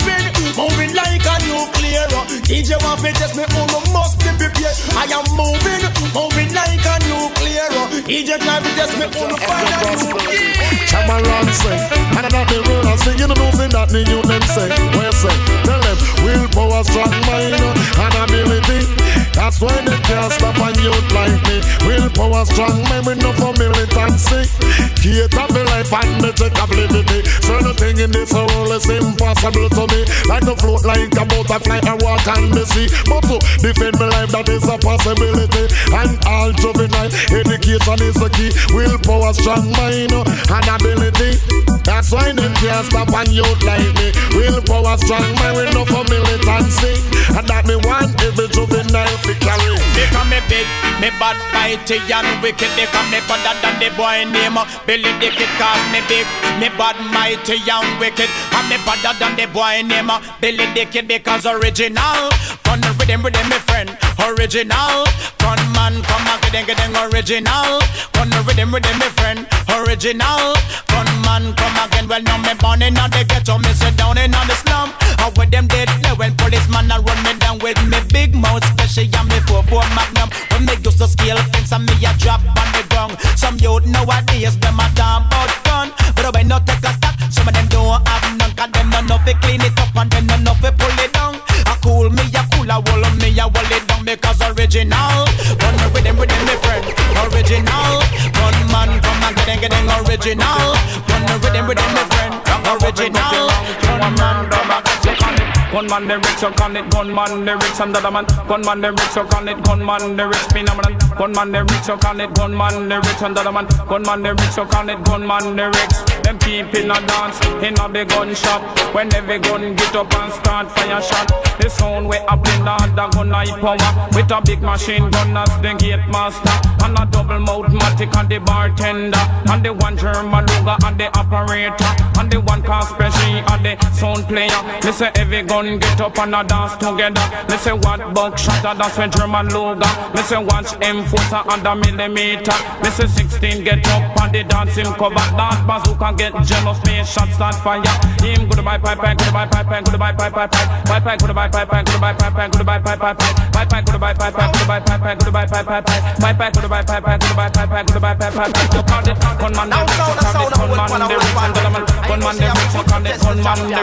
moving like a nuclear. DJ want to test me out, you must be prepared. I am moving like a nuclear. DJ try to test me out, find a nuclear. Chamaran say, and I'm not the real I say, you know nothing that the youth them say. Well say, tell them, willpower, strong mind, and ability. That's why they can't stop a youth like me. Willpower, strong mind, with no for militancy. Cater me life and me take ability. Certain thing in this world is impossible to me. Like to float like a butterfly and walk on the sea. But to defend my life, that is a possibility. And all juvenile education is the key. Willpower, strong mind, and ability. That's why they can't stop a youth like me. Willpower, strong mind, with no for militancy. And that me want every juvenile to carry. Because me big, me bad, mighty and wicked. Because me better than the boy name Billy the Kid. Cause me big, me bad, mighty and wicked. And me better than the boy name Billy the Kid. Because original, gun with him, my friend. Original, gunman, come and get them original. Gun with him, my friend. Original, gunman, come again. Well, now me born in the ghetto, me sit down in the slum. How with them dead when policeman a run me down with me big mouth, especially and me 4-4 Magnum. When me used to scale fence and me a drop on the ground. Some youth nowadays them a damn about gun, but when no take a stop, some of them don't have none. Cause them don't know fi clean it up and them don't know fi pull it down. A cool me a cool a wall me a wall it down because original. Run with them me friend. Original. Gunman come and get them original. Run with them me friend. Original. Gunman come and gunman the rich, so call it gunman the rich and the man. Gunman the rich, so call it gunman the rich phenomenon. Gunman the rich, so call it gunman the rich and the man. Gunman the rich, so call it gunman the rich. Them keep in a dance, in a big gun shop. When every gun get up and start fire shot. The sound way up in the gun night power. With a big machine gun as the gate master. And a double mouth matic and the bartender. And the one German Luger and the operator. And the one car special and the sound player. They say every gun get up and a dance together. They say what buckshot that's when German Luger. They say watch M4 and a millimeter. They say 16 get up and the dancing cover. That bazooka get jealous, me shot start fire. Him goodbye pipe, goodbye pipe, goodbye pipe, pipe, goodbye pipe, goodbye pipe, goodbye pipe, pipe, goodbye pipe, goodbye pipe, goodbye pipe, pipe, goodbye pipe, goodbye pipe, goodbye pipe. Gunman the rich, gunman the rich, gunman the rich, gunman the rich, gunman the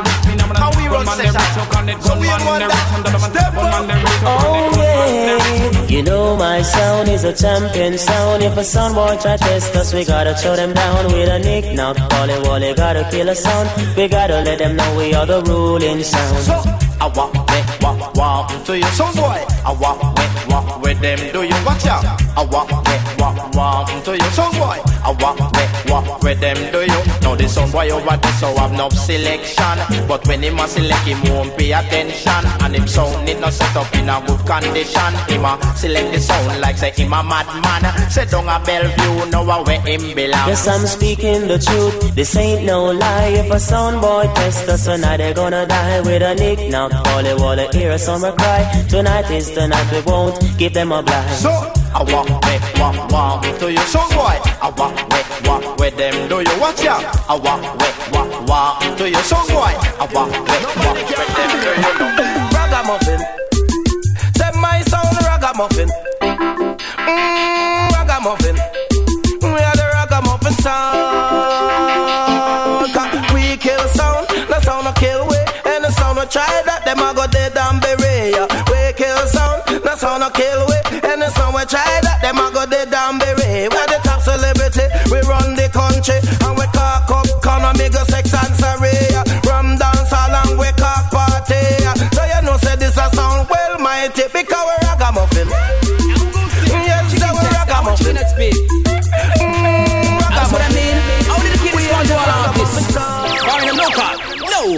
rich. Oh yeah, you know my sound is a champion sound. If a sound boy try test us, we gotta shut them down with a nick knock. Wally, gotta kill a sound. We gotta let them know we are the ruling sound. So I walk to you, so boy. I walk with them. Do you watch out? I walk to you, so boy. I walk with them. Do you know the sound boy over there? So have no selection. But when him a select, him won't pay attention. And him sound need not set up in a good condition. Him a select the sound like say him a madman. Say down a Bellevue, know where him belong. Yes, I'm speaking the truth. This ain't no lie. If a sound boy test us, so now they gonna die with a nick knock. Wally, hear a summer cry. Tonight is the night, we won't give them a blind. So I walk to you, so boy. I walk with them. Do you watch out? I walk to you, so boy. I walk with them. Do you know? Ragamuffin. Say my sound ragamuffin. Ragamuffin. We are the ragamuffin sound. We kill sound, the sound will kill we. And the sound will try that, them a go dead and bury ya. We kill sound, the sound will kill we. And the sound will try that, them a go dead and bury. We're the top celebrity, we run the country. And we cock up, economy, go sex and saria. Rum dance along, we cock party. So you know say this a sound well mighty. Because we're ragamuffin. Yes, so we're ragamuffin. That's what I mean. Only the kids want to all of this. Find them local. No,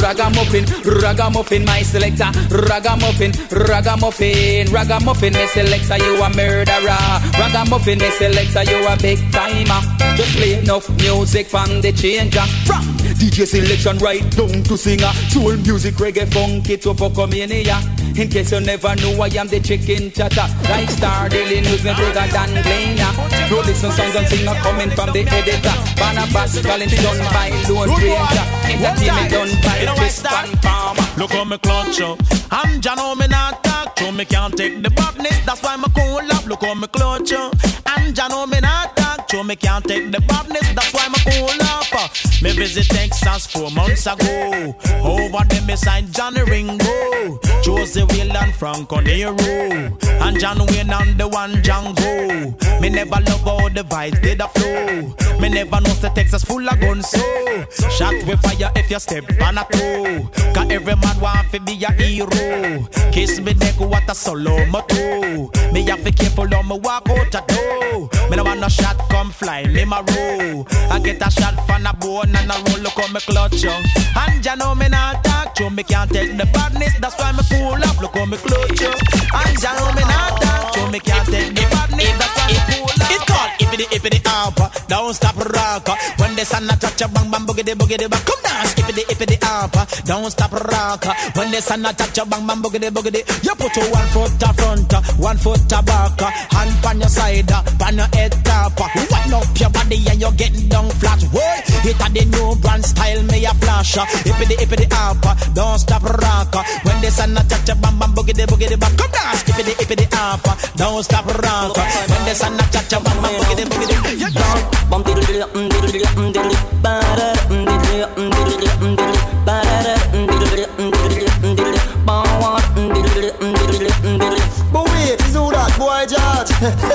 ragamuffin, ragamuffin, my selector, ragamuffin, ragamuffin, ragamuffin, my selector, you a murderer, ragamuffin, my selector, you a big timer. Just play enough music from the changer. From DJ selection right down to singer, soul music, reggae, funky to Pocomania. In case you never know, I am the chicken chatter. Like Star Daily News, me bigger than Glena. No listen songs and singer coming from the editor. Barnabas Collins done by Lone Ranger. Entertainment done by Chris Van Palmer. Look how me clutch up. I'm Jano, me not talk to me can't take the badness. That's why me cool up. Look how me clutch up. I'm Jano, me not talk to me can't take the badness. That's why me cool up. Me visit Texas 4 months ago. Over them beside Johnny Ringo, Joseph Will and Franco Nero, and John Wayne and the one Django. Me never love all the vibes did a flow. Me never know the Texas full of guns so shot with fire if you step on a toe. Cause every man want to be a hero. Kiss me neck what a solo moto. Me have to careful on me walk out a door. Me no want no shot come fly me my row. I get a shot from a bone and a roll look on me clutch. And you know me not talk to me can't take the badness. That's why me cool up look on me clutch. And you know me not talk to me can't take the badness. That's why me cool up. It's called ippity up. Don't stop rock. When the sun a touch a bang bang boogity boogity bang. Come dance ippity up. Don't stop rock. When the sun a touch a bang bang boogity boogity. You put your 1 foot to front, 1 foot to back. Hand on your side, on your head top. Wind up your body and you're getting down flat. Whoa, it a the new brand style me a flash. Ippity up. Don't stop rock. When the sun a touch a bang bang boogity boogity bang. Come dance ippity up. Don't stop rock. When the sun a touch a bang bang boogity boogity. You bum diddly diddly diddly ba-da diddly diddly diddly ba-da diddly diddly diddly ba-wa diddly diddly diddly. But wait, is who that boy George?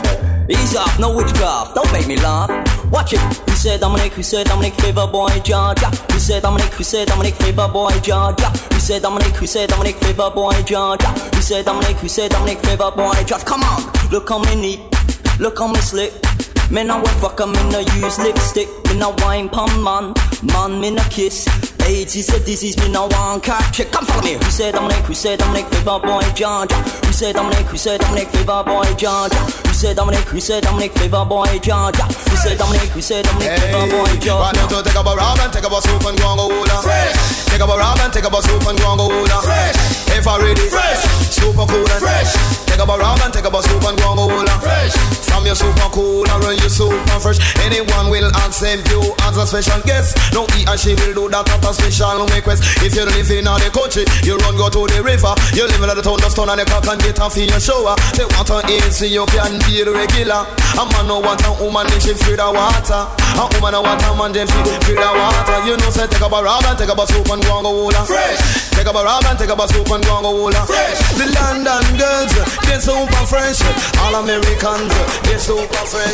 Ease off, no witchcraft, don't make me laugh. Watch it. We said Dominic, favor boy Georgia. We said Dominic, favor boy Georgia. We said Dominic, favor boy Georgia. We said Dominic, favor boy Georgia. Come on, look how me neat, look how me slick. Me no fuck, me no use lipstick. Me no wine pon man, me no kiss. AIDS is a disease, me no want catch it. Come follow me. We said Dominic, favor boy Georgia. We said Dominic, favor boy Georgia. We said Dominic, favor boy Georgia. We said Dominic, favor boy Georgia. Why don't you take up a rub and take up a soup and go and go hula? Fresh. Take up a rub and take up a soup and go and go hula. Fresh. If I ready, fresh. Super cool and fresh. Take up a rub and take up a soup and go and go hula. Fresh. Some you super cool and run you super fresh. Anyone will accept you as a special guest. No he and she will do that at a special request. If you live in the country, you run go to the river. You live in the town of Stone and you can get off in your shower. Say water is you can be regular. A man no want a woman if she feel the water. A woman no want a man if she feel the water. You know say take up a rub and take up a soup and go and go hula. Fresh. Take up a rub and take up a soup and go and go hula. Fresh. The London girls, they're super fresh. All Americans, they're super fresh.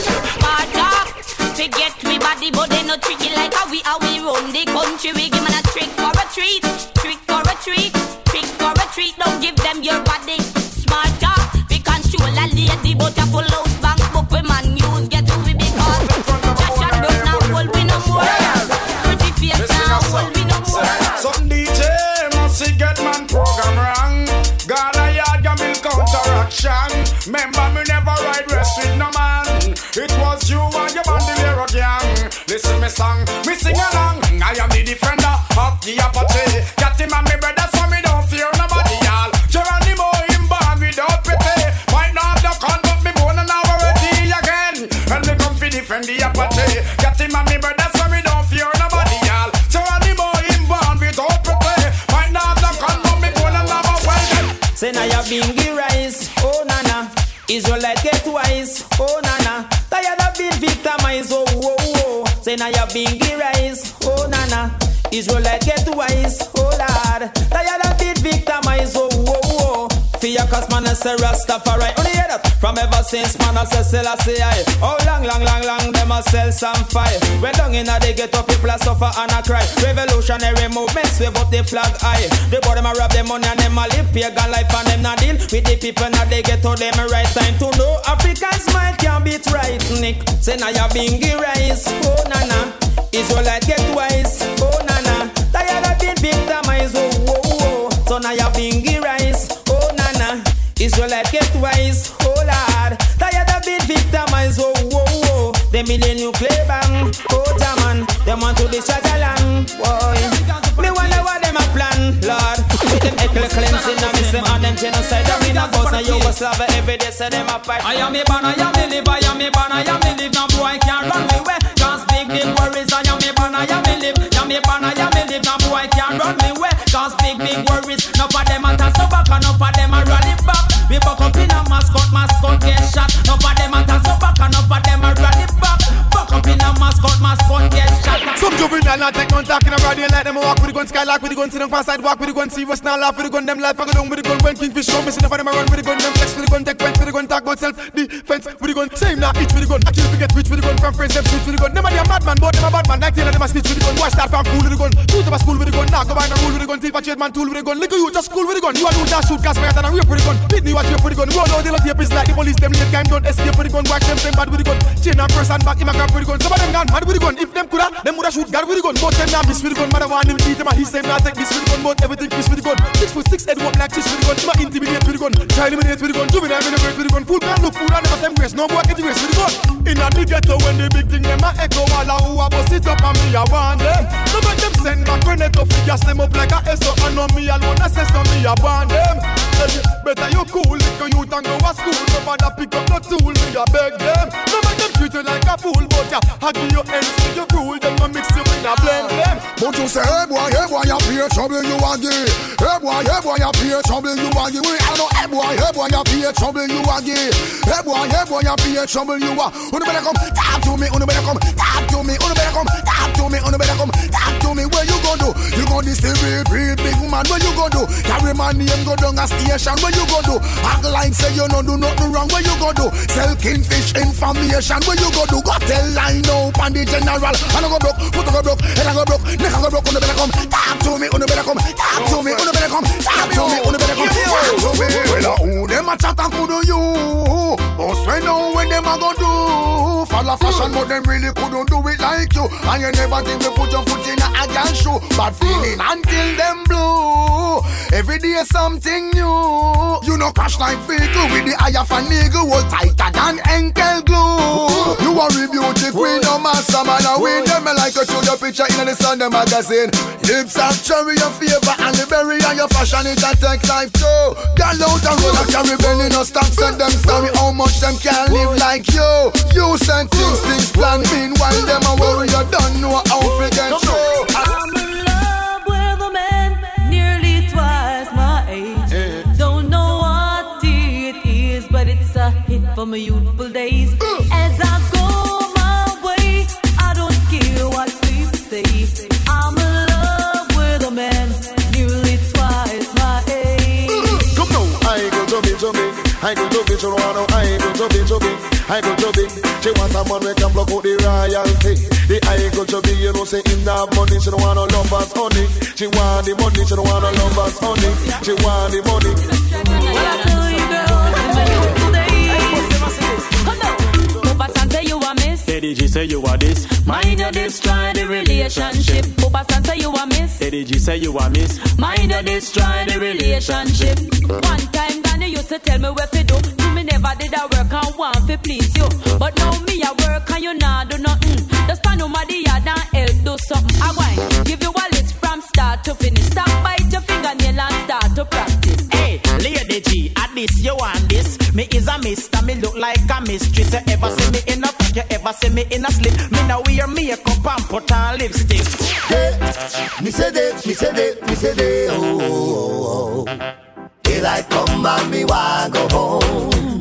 Forget we body, but they not treat it like how we run the country. We give them a trick for a treat, trick for a treat, trick for a treat. Don't give them your body. Smart talk, we control a lady, but a full house bank book we man use get to we because Josh and Brown now hold we no more. Pretty face now hold we no more. Some DJ must get man program wrong. Gonna yard can build counteraction. Remember me never ride rest with no man. It was you and your bandolero gang. Listen me song, me sing along. I am the defender of the Apache. Got him and me brother so me don't fear nobody y'all. Geronimo him born without pity. Might not have the con but me born and now already again. And me come fi defend the Apache. Got him and me brother so me don't fear nobody y'all. Geronimo him born without pity. Might not have the con but me born and now already. Say now you bingy rise, oh nana. Israelite get wise, oh nana. Tired of being victimized, oh oh oh. Say now you bingy rise, oh nana. Israelite get wise, oh lad. Tired of being victimized, oh oh oh. Fear cause man I say Rastafari. Only hear that from ever since man I say Selassie I. Oh long them a sell some fire. When down in they get up people a suffer and a cry. Revolutionary movements wave up the flag high. The boy them a rob them money and them a live pagan life and them not deal with the people now they get to them a right time to know Africans mind can't beat right Nick. Say now you bingy rise, oh nana. Israelite get wise, oh nana. Tired of being victim wise, oh, oh, oh. So now you bingy rice, oh, nana. Israelite get wise, oh, Lord. Tired of being victimized, oh, oh, oh. The million nuclear bang, oh, Jaman. Them want to destroy the land, boy. Me wonder what them a plan, Lord. With them equal cleansing, and me say on them genocide. I'm in a bus and Yugoslavia every day, say them a fight. I am me ban, I am me live, I am me ban, I am me live. Now boy can't run me way. Cause big worries, I am me ban, I am me live. I am me ban, I am me live. Now boy can't run me way. Cause big worries. Now for them a toss back, and now for them a rally back. We buck up in a mascot get shot. Now for them a toss back, and now for them a rally back. Buck up in a mascot get shot. Some juvenile not take contact in a radio like them walk with the gun, skylark with the gun, sit on fast side, walk with the gun, serious now laugh with the gun, them life I go down with the gun, when kingfish show, missing for them I run with the gun, them flex with the gun, take points with the gun, talk about self-defense with the gun, same now itch with the gun, I kill forget rich with the gun, from friends them switch with the gun, them are the madman, but them a bad man, like Taylor them a snitch with the gun, watch that from fool with the gun, two to a school with the gun, now go by and rule with the gun, thief a trade man tool with the gun, lick you just school with the gun, you a do that shoot gas fire and rape with the gun, hit me watch rape with the gun, roll out the tape is like the police, them late time don't escape with the gun, watch them bad with the gun, chain and press and back him a grab with the gun, some of them gone mad with the gun, if them coulda, them woulda shoot God with the gun, but them not miss with the gun, matter one him beat him and he say me not take this with the gun, but everything miss with the gun, 6'6" head up like this with the gun, him a intimidate with the gun, try eliminate with the gun, juvenile integrate with the gun, fool can look fool and never same grace, no boy get grace with the gun. In a the ghetto when the big thing them a echo, all a who a bust it up and me a want them. No make them send back grenade to figure them up like a SO and no me alone a say so me a want them. Better you cool, little youth and go a school, no bother pick up no tool, me a beg them. No make them treat you like a fool, but ya hug your ends with your rule, them no mix you in a blend them. But you say, hey boy, you pay trouble you a give. Hey boy, you pay trouble you a give. I know, hey boy, you pay trouble you a give. Hey boy, you pay trouble you a. Unu better come talk to me, unu better come talk to me, unu better come talk to me, unu better come talk to me. Where you go do? You go this the real big man. Where you go do? Carry my name go down a station. Where you go do? Act like say you no do nothing wrong. Where you go do? Sell kingfish information. Where you go do? Go tell line out on the general. I no go broke, foot go broke, head go broke, neck go broke. Unu better come talk to me, unu better come talk to me, unu better come talk to me, unu better come talk to me. Well, who them a chat and who do you? But when know when them a go do? Follow fashion, but them really couldn't do it like you. And you never think we put your foot in a gun shoe. Bad feeling until them blue. Every day something new. You know crash like vehicle with the eye of a nigga, hold tighter than ankle glue. You are beauty queen, no master man. I win them like you show your picture in the Sunday magazine. Lips have cherry, your favor and the berry and your fashion it a take life too. Girl out and roll a carry belly, no stop send them sorry how much them can live like you. You send things plan, meanwhile them a worry you don't know how to get through. I'm in love with a man nearly twice my age. Don't know what it is, but it's a hit for my youthful days. As I go my way, I don't care what people say. I'm in love with a man nearly twice my age. Come now, I go to me. I go to be Toronto, I go to be. I go to be. She want a man we can block out the royalty. The I go to be, you know, say in that money, she don't want no lovers honey. She want the money, she don't want no lovers honey. She want the money. Well, I tell you, girl, in my youthful days. Come on, Papa Santa, you a miss. Eddie G say you are this. Mind you destroy the relationship. Papa Santa, you a miss. Eddie G say you are miss. Mind you destroy the relationship. One time, Danny used to tell me what to do. You me never did a work and want to please you. But now me a work and you not do nothing. Just stand on my yard and help do something. I want give you a list from start to finish. Stop bite your fingernail and start to practice. Hey, Lady G, at this you want this. Me is a mister, me look like a mistress. You ever see me in a frock, you ever see me in a slip. Me now wear makeup and put on lipstick. Hey, me say that, oh. Daylight come and me want go home.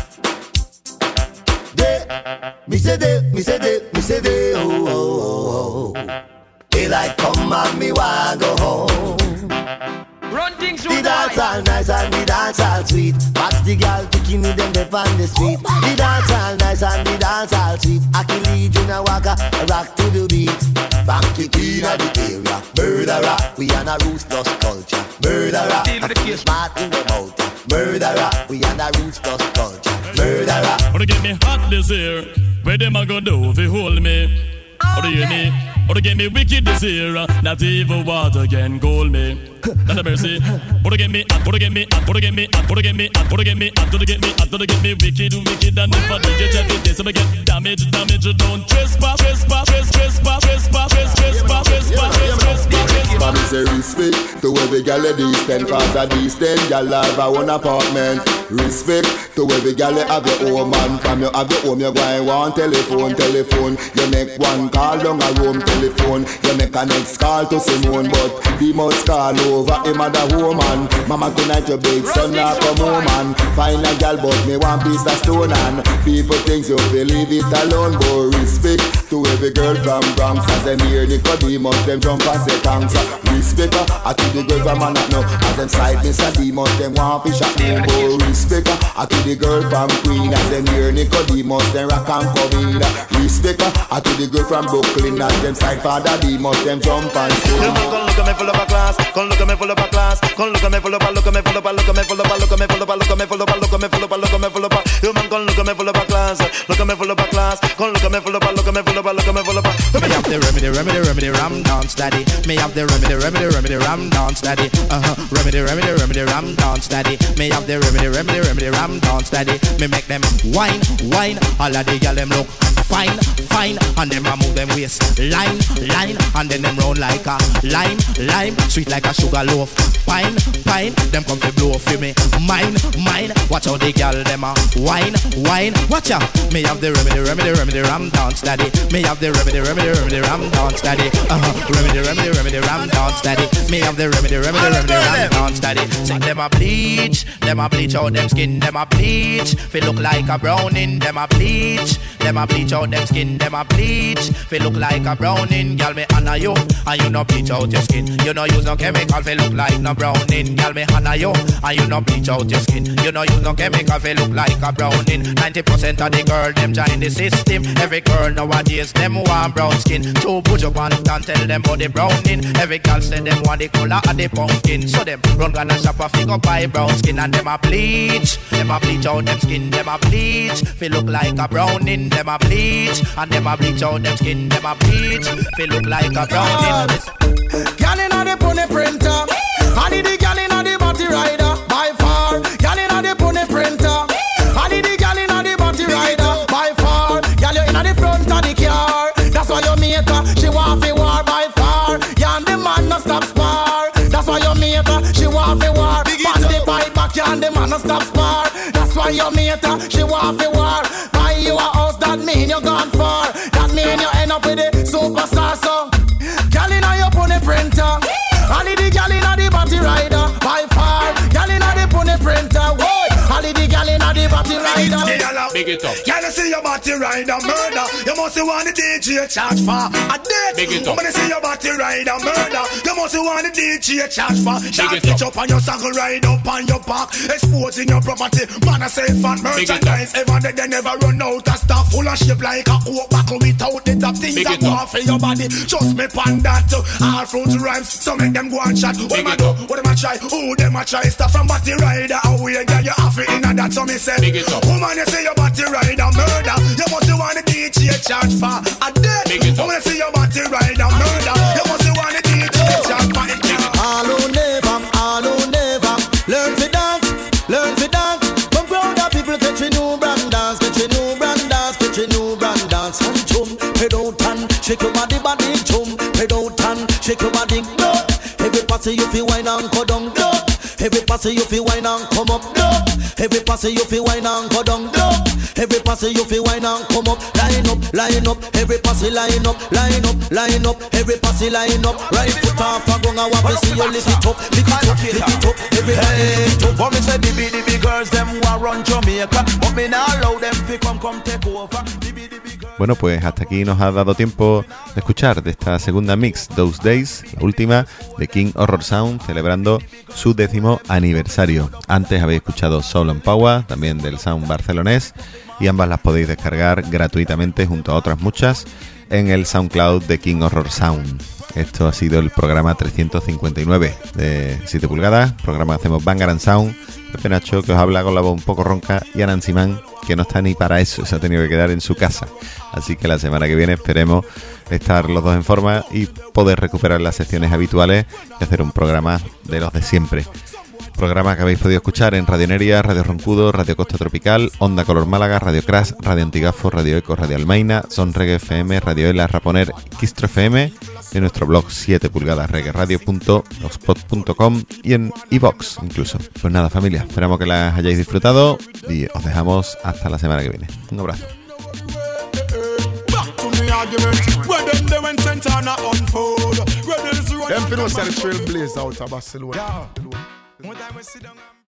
Me say that, oh. Daylight come and me want go home. Run things the dance all nice and the dance all sweet. Watch the girl picking me them up on the street. The dance all nice and the dance all sweet. Achilles in a waka, rock to the beat. Back to queen of the area, murderer. We on a roots plus culture, murderer. Smart in the mouth, murderer. We on a roots plus culture, murderer. Wanna get me hot this year? Where them a go do if you hold me? Or do you hear me? Or to get me wicked this year, not even water can cool me. Not a mercy. Or to get me, or to get me, or to get me, or to get me, or to get me, or to get me, or to get me wicked, wicked, and if I DJ check it, this I get damage, don't trespass, trespass, trespass, trespass, trespass, trespass. Man say respect to every gal at these 10 cars at these 10 gal have a one apartment. Respect to every gal have your own man. From you have your home, you go and want telephone. You make one call down a room telephone. You make a next call to Simone, but the must call over him and the woman. Mama tonight your big son now come home and find a gal but me one piece of stone and people think you believe it alone. But respect to every girl from Bronx as them hear Nicodemus, them jump and say thanks. Respect to the girl from Manhattan as them side Mr. Demus, them want fish at me. But respect to the girl from Queen as them hear Nicodemus, them rock and come in. Respect to the girl from Brooklyn as them side Father Demus, them jump and stay. Come look at me full of a class, come look at me full of a class, come look at me full of a, look at me full of a, look at me full of a, look at me full of a, look at me full of a, look at me full of a, look at me full of a. You man come look at me full of a class, look at me full of a class, come look at me full of a, look at me full of a, look at me full of a. Me have the remedy, ram dance daddy. Me have the remedy, ram dance daddy. Remedy, ram dance daddy. Me have the remedy, ram dance daddy. Me make them wine. All of the gyal them look fine, and them a move them waist line, and then them round like a lime, sweet like a sugar loaf. Pine, them come to blow for me. Mine. Watch how the gyal them a wine. Watch out. Me have the remedy, ram dance daddy. Me have the remedy, ram dance daddy. Remedy, ram dance daddy. Me have the remedy, ram dance daddy. Say them a bleach out them skin. Them a bleach, feel look like a browning. Them a bleach out them skin. Them a bleach, feel look like a browning. Girl me honor you, and you no bleach out your skin. You no use no chemical, feel look like no browning. Girl me honor you, and you no bleach out your skin. You no use no chemical, feel look like a browning. 90% of the girl them join the system. Every girl nowadays them want brown skin. So put your pants and tell them about the browning. Every girl say them want the color of the pumpkin. So them run gonna shop a figure buy brown skin, and them a bleach out them skin. Them a bleach, feel look like a browning. Them a bleach, and them a bleach out them skin. Them a bleach, feel look like a browning. Girl inna the pony printer, I need the girl inna the body rider by far. Girl inna the pony printer, I need the girl inna the body rider by far. Girl you inna the front of the car, that's why you meet her. She want fi war by far. You and the man no stop spar. That's why you meet her. She want fi war. Pan the bike back, you and the man no stop spar. That's why you meet her. She want fi war. Buy you a house, that mean you gone far. That mean you end up with a superstar song. Girl inna your pony printer, I need the girl inna the body rider by far. Girl inna the pony printer, whoa. I need the girl inna the body rider. Big it up. Girl, see your body rider murder. You must want the DJ charge for a date. Big it up. When see your body rider murder, you must want the DJ charge for. Shot it up on your saddle, ride up on your back, exposing your property. Man, I say fan merchandise. Ever they never run out of stuff full of shape like a coke buckle without the top things that go off for your body. Trust me, pan that. All fruit rhymes, so make them go and chat. What am I do? What am I try? Who them I try? Stuff from body rider. How we get you off it in that? So me say, woman, you say your body rider murder. You must want the DJ charge for a death. Woman, you say your body rider murder. You must want the DJ charge for it. All who never learn to dance. Come proud of people catch a new brand dance, and chum, head out and shake your body, chum, head out and shake your body, no. Every party you feel wine and go down, no. Every party you feel wine and come up, no. Every party you feel wine and go down, no. Every party you feel wine and come up, line up. Every party line up. Every party line up. Right foot off a gong, I want to see you lift it up. Everybody lift it up. But me say the big girls them want run Jamaica, but me now allow them to come take over. Bueno, pues hasta aquí nos ha dado tiempo de escuchar de esta segunda mix, Those Days, la última de King Horror Sound, celebrando su 10º aniversario. Antes habéis escuchado Soul and Power, también del Sound barcelonés, y ambas las podéis descargar gratuitamente junto a otras muchas en el SoundCloud de King Horror Sound. Esto ha sido el programa 359 de 7 pulgadas, programa que hacemos Bangarang Sound. Pepe Nacho, que os habla con la voz un poco ronca, y Anan Simán, que no está ni para eso, se ha tenido que quedar en su casa. Así que la semana que viene esperemos estar los dos en forma y poder recuperar las secciones habituales y hacer un programa de los de siempre. Programa que habéis podido escuchar en Radio Neria, Radio Roncudo, Radio Costa Tropical, Onda Color Málaga, Radio Crash, Radio Antigafo, Radio Eco, Radio Almaina, Son Reggae FM, Radio Ela, Raponer, Quistro FM, en nuestro blog 7 pulgadas reggaeradio.blogspot.com y en iVox incluso. Pues nada, familia, esperamos que las hayáis disfrutado y os dejamos hasta la semana que viene. Un abrazo. Them fi know say the trailblazer out of Barcelona.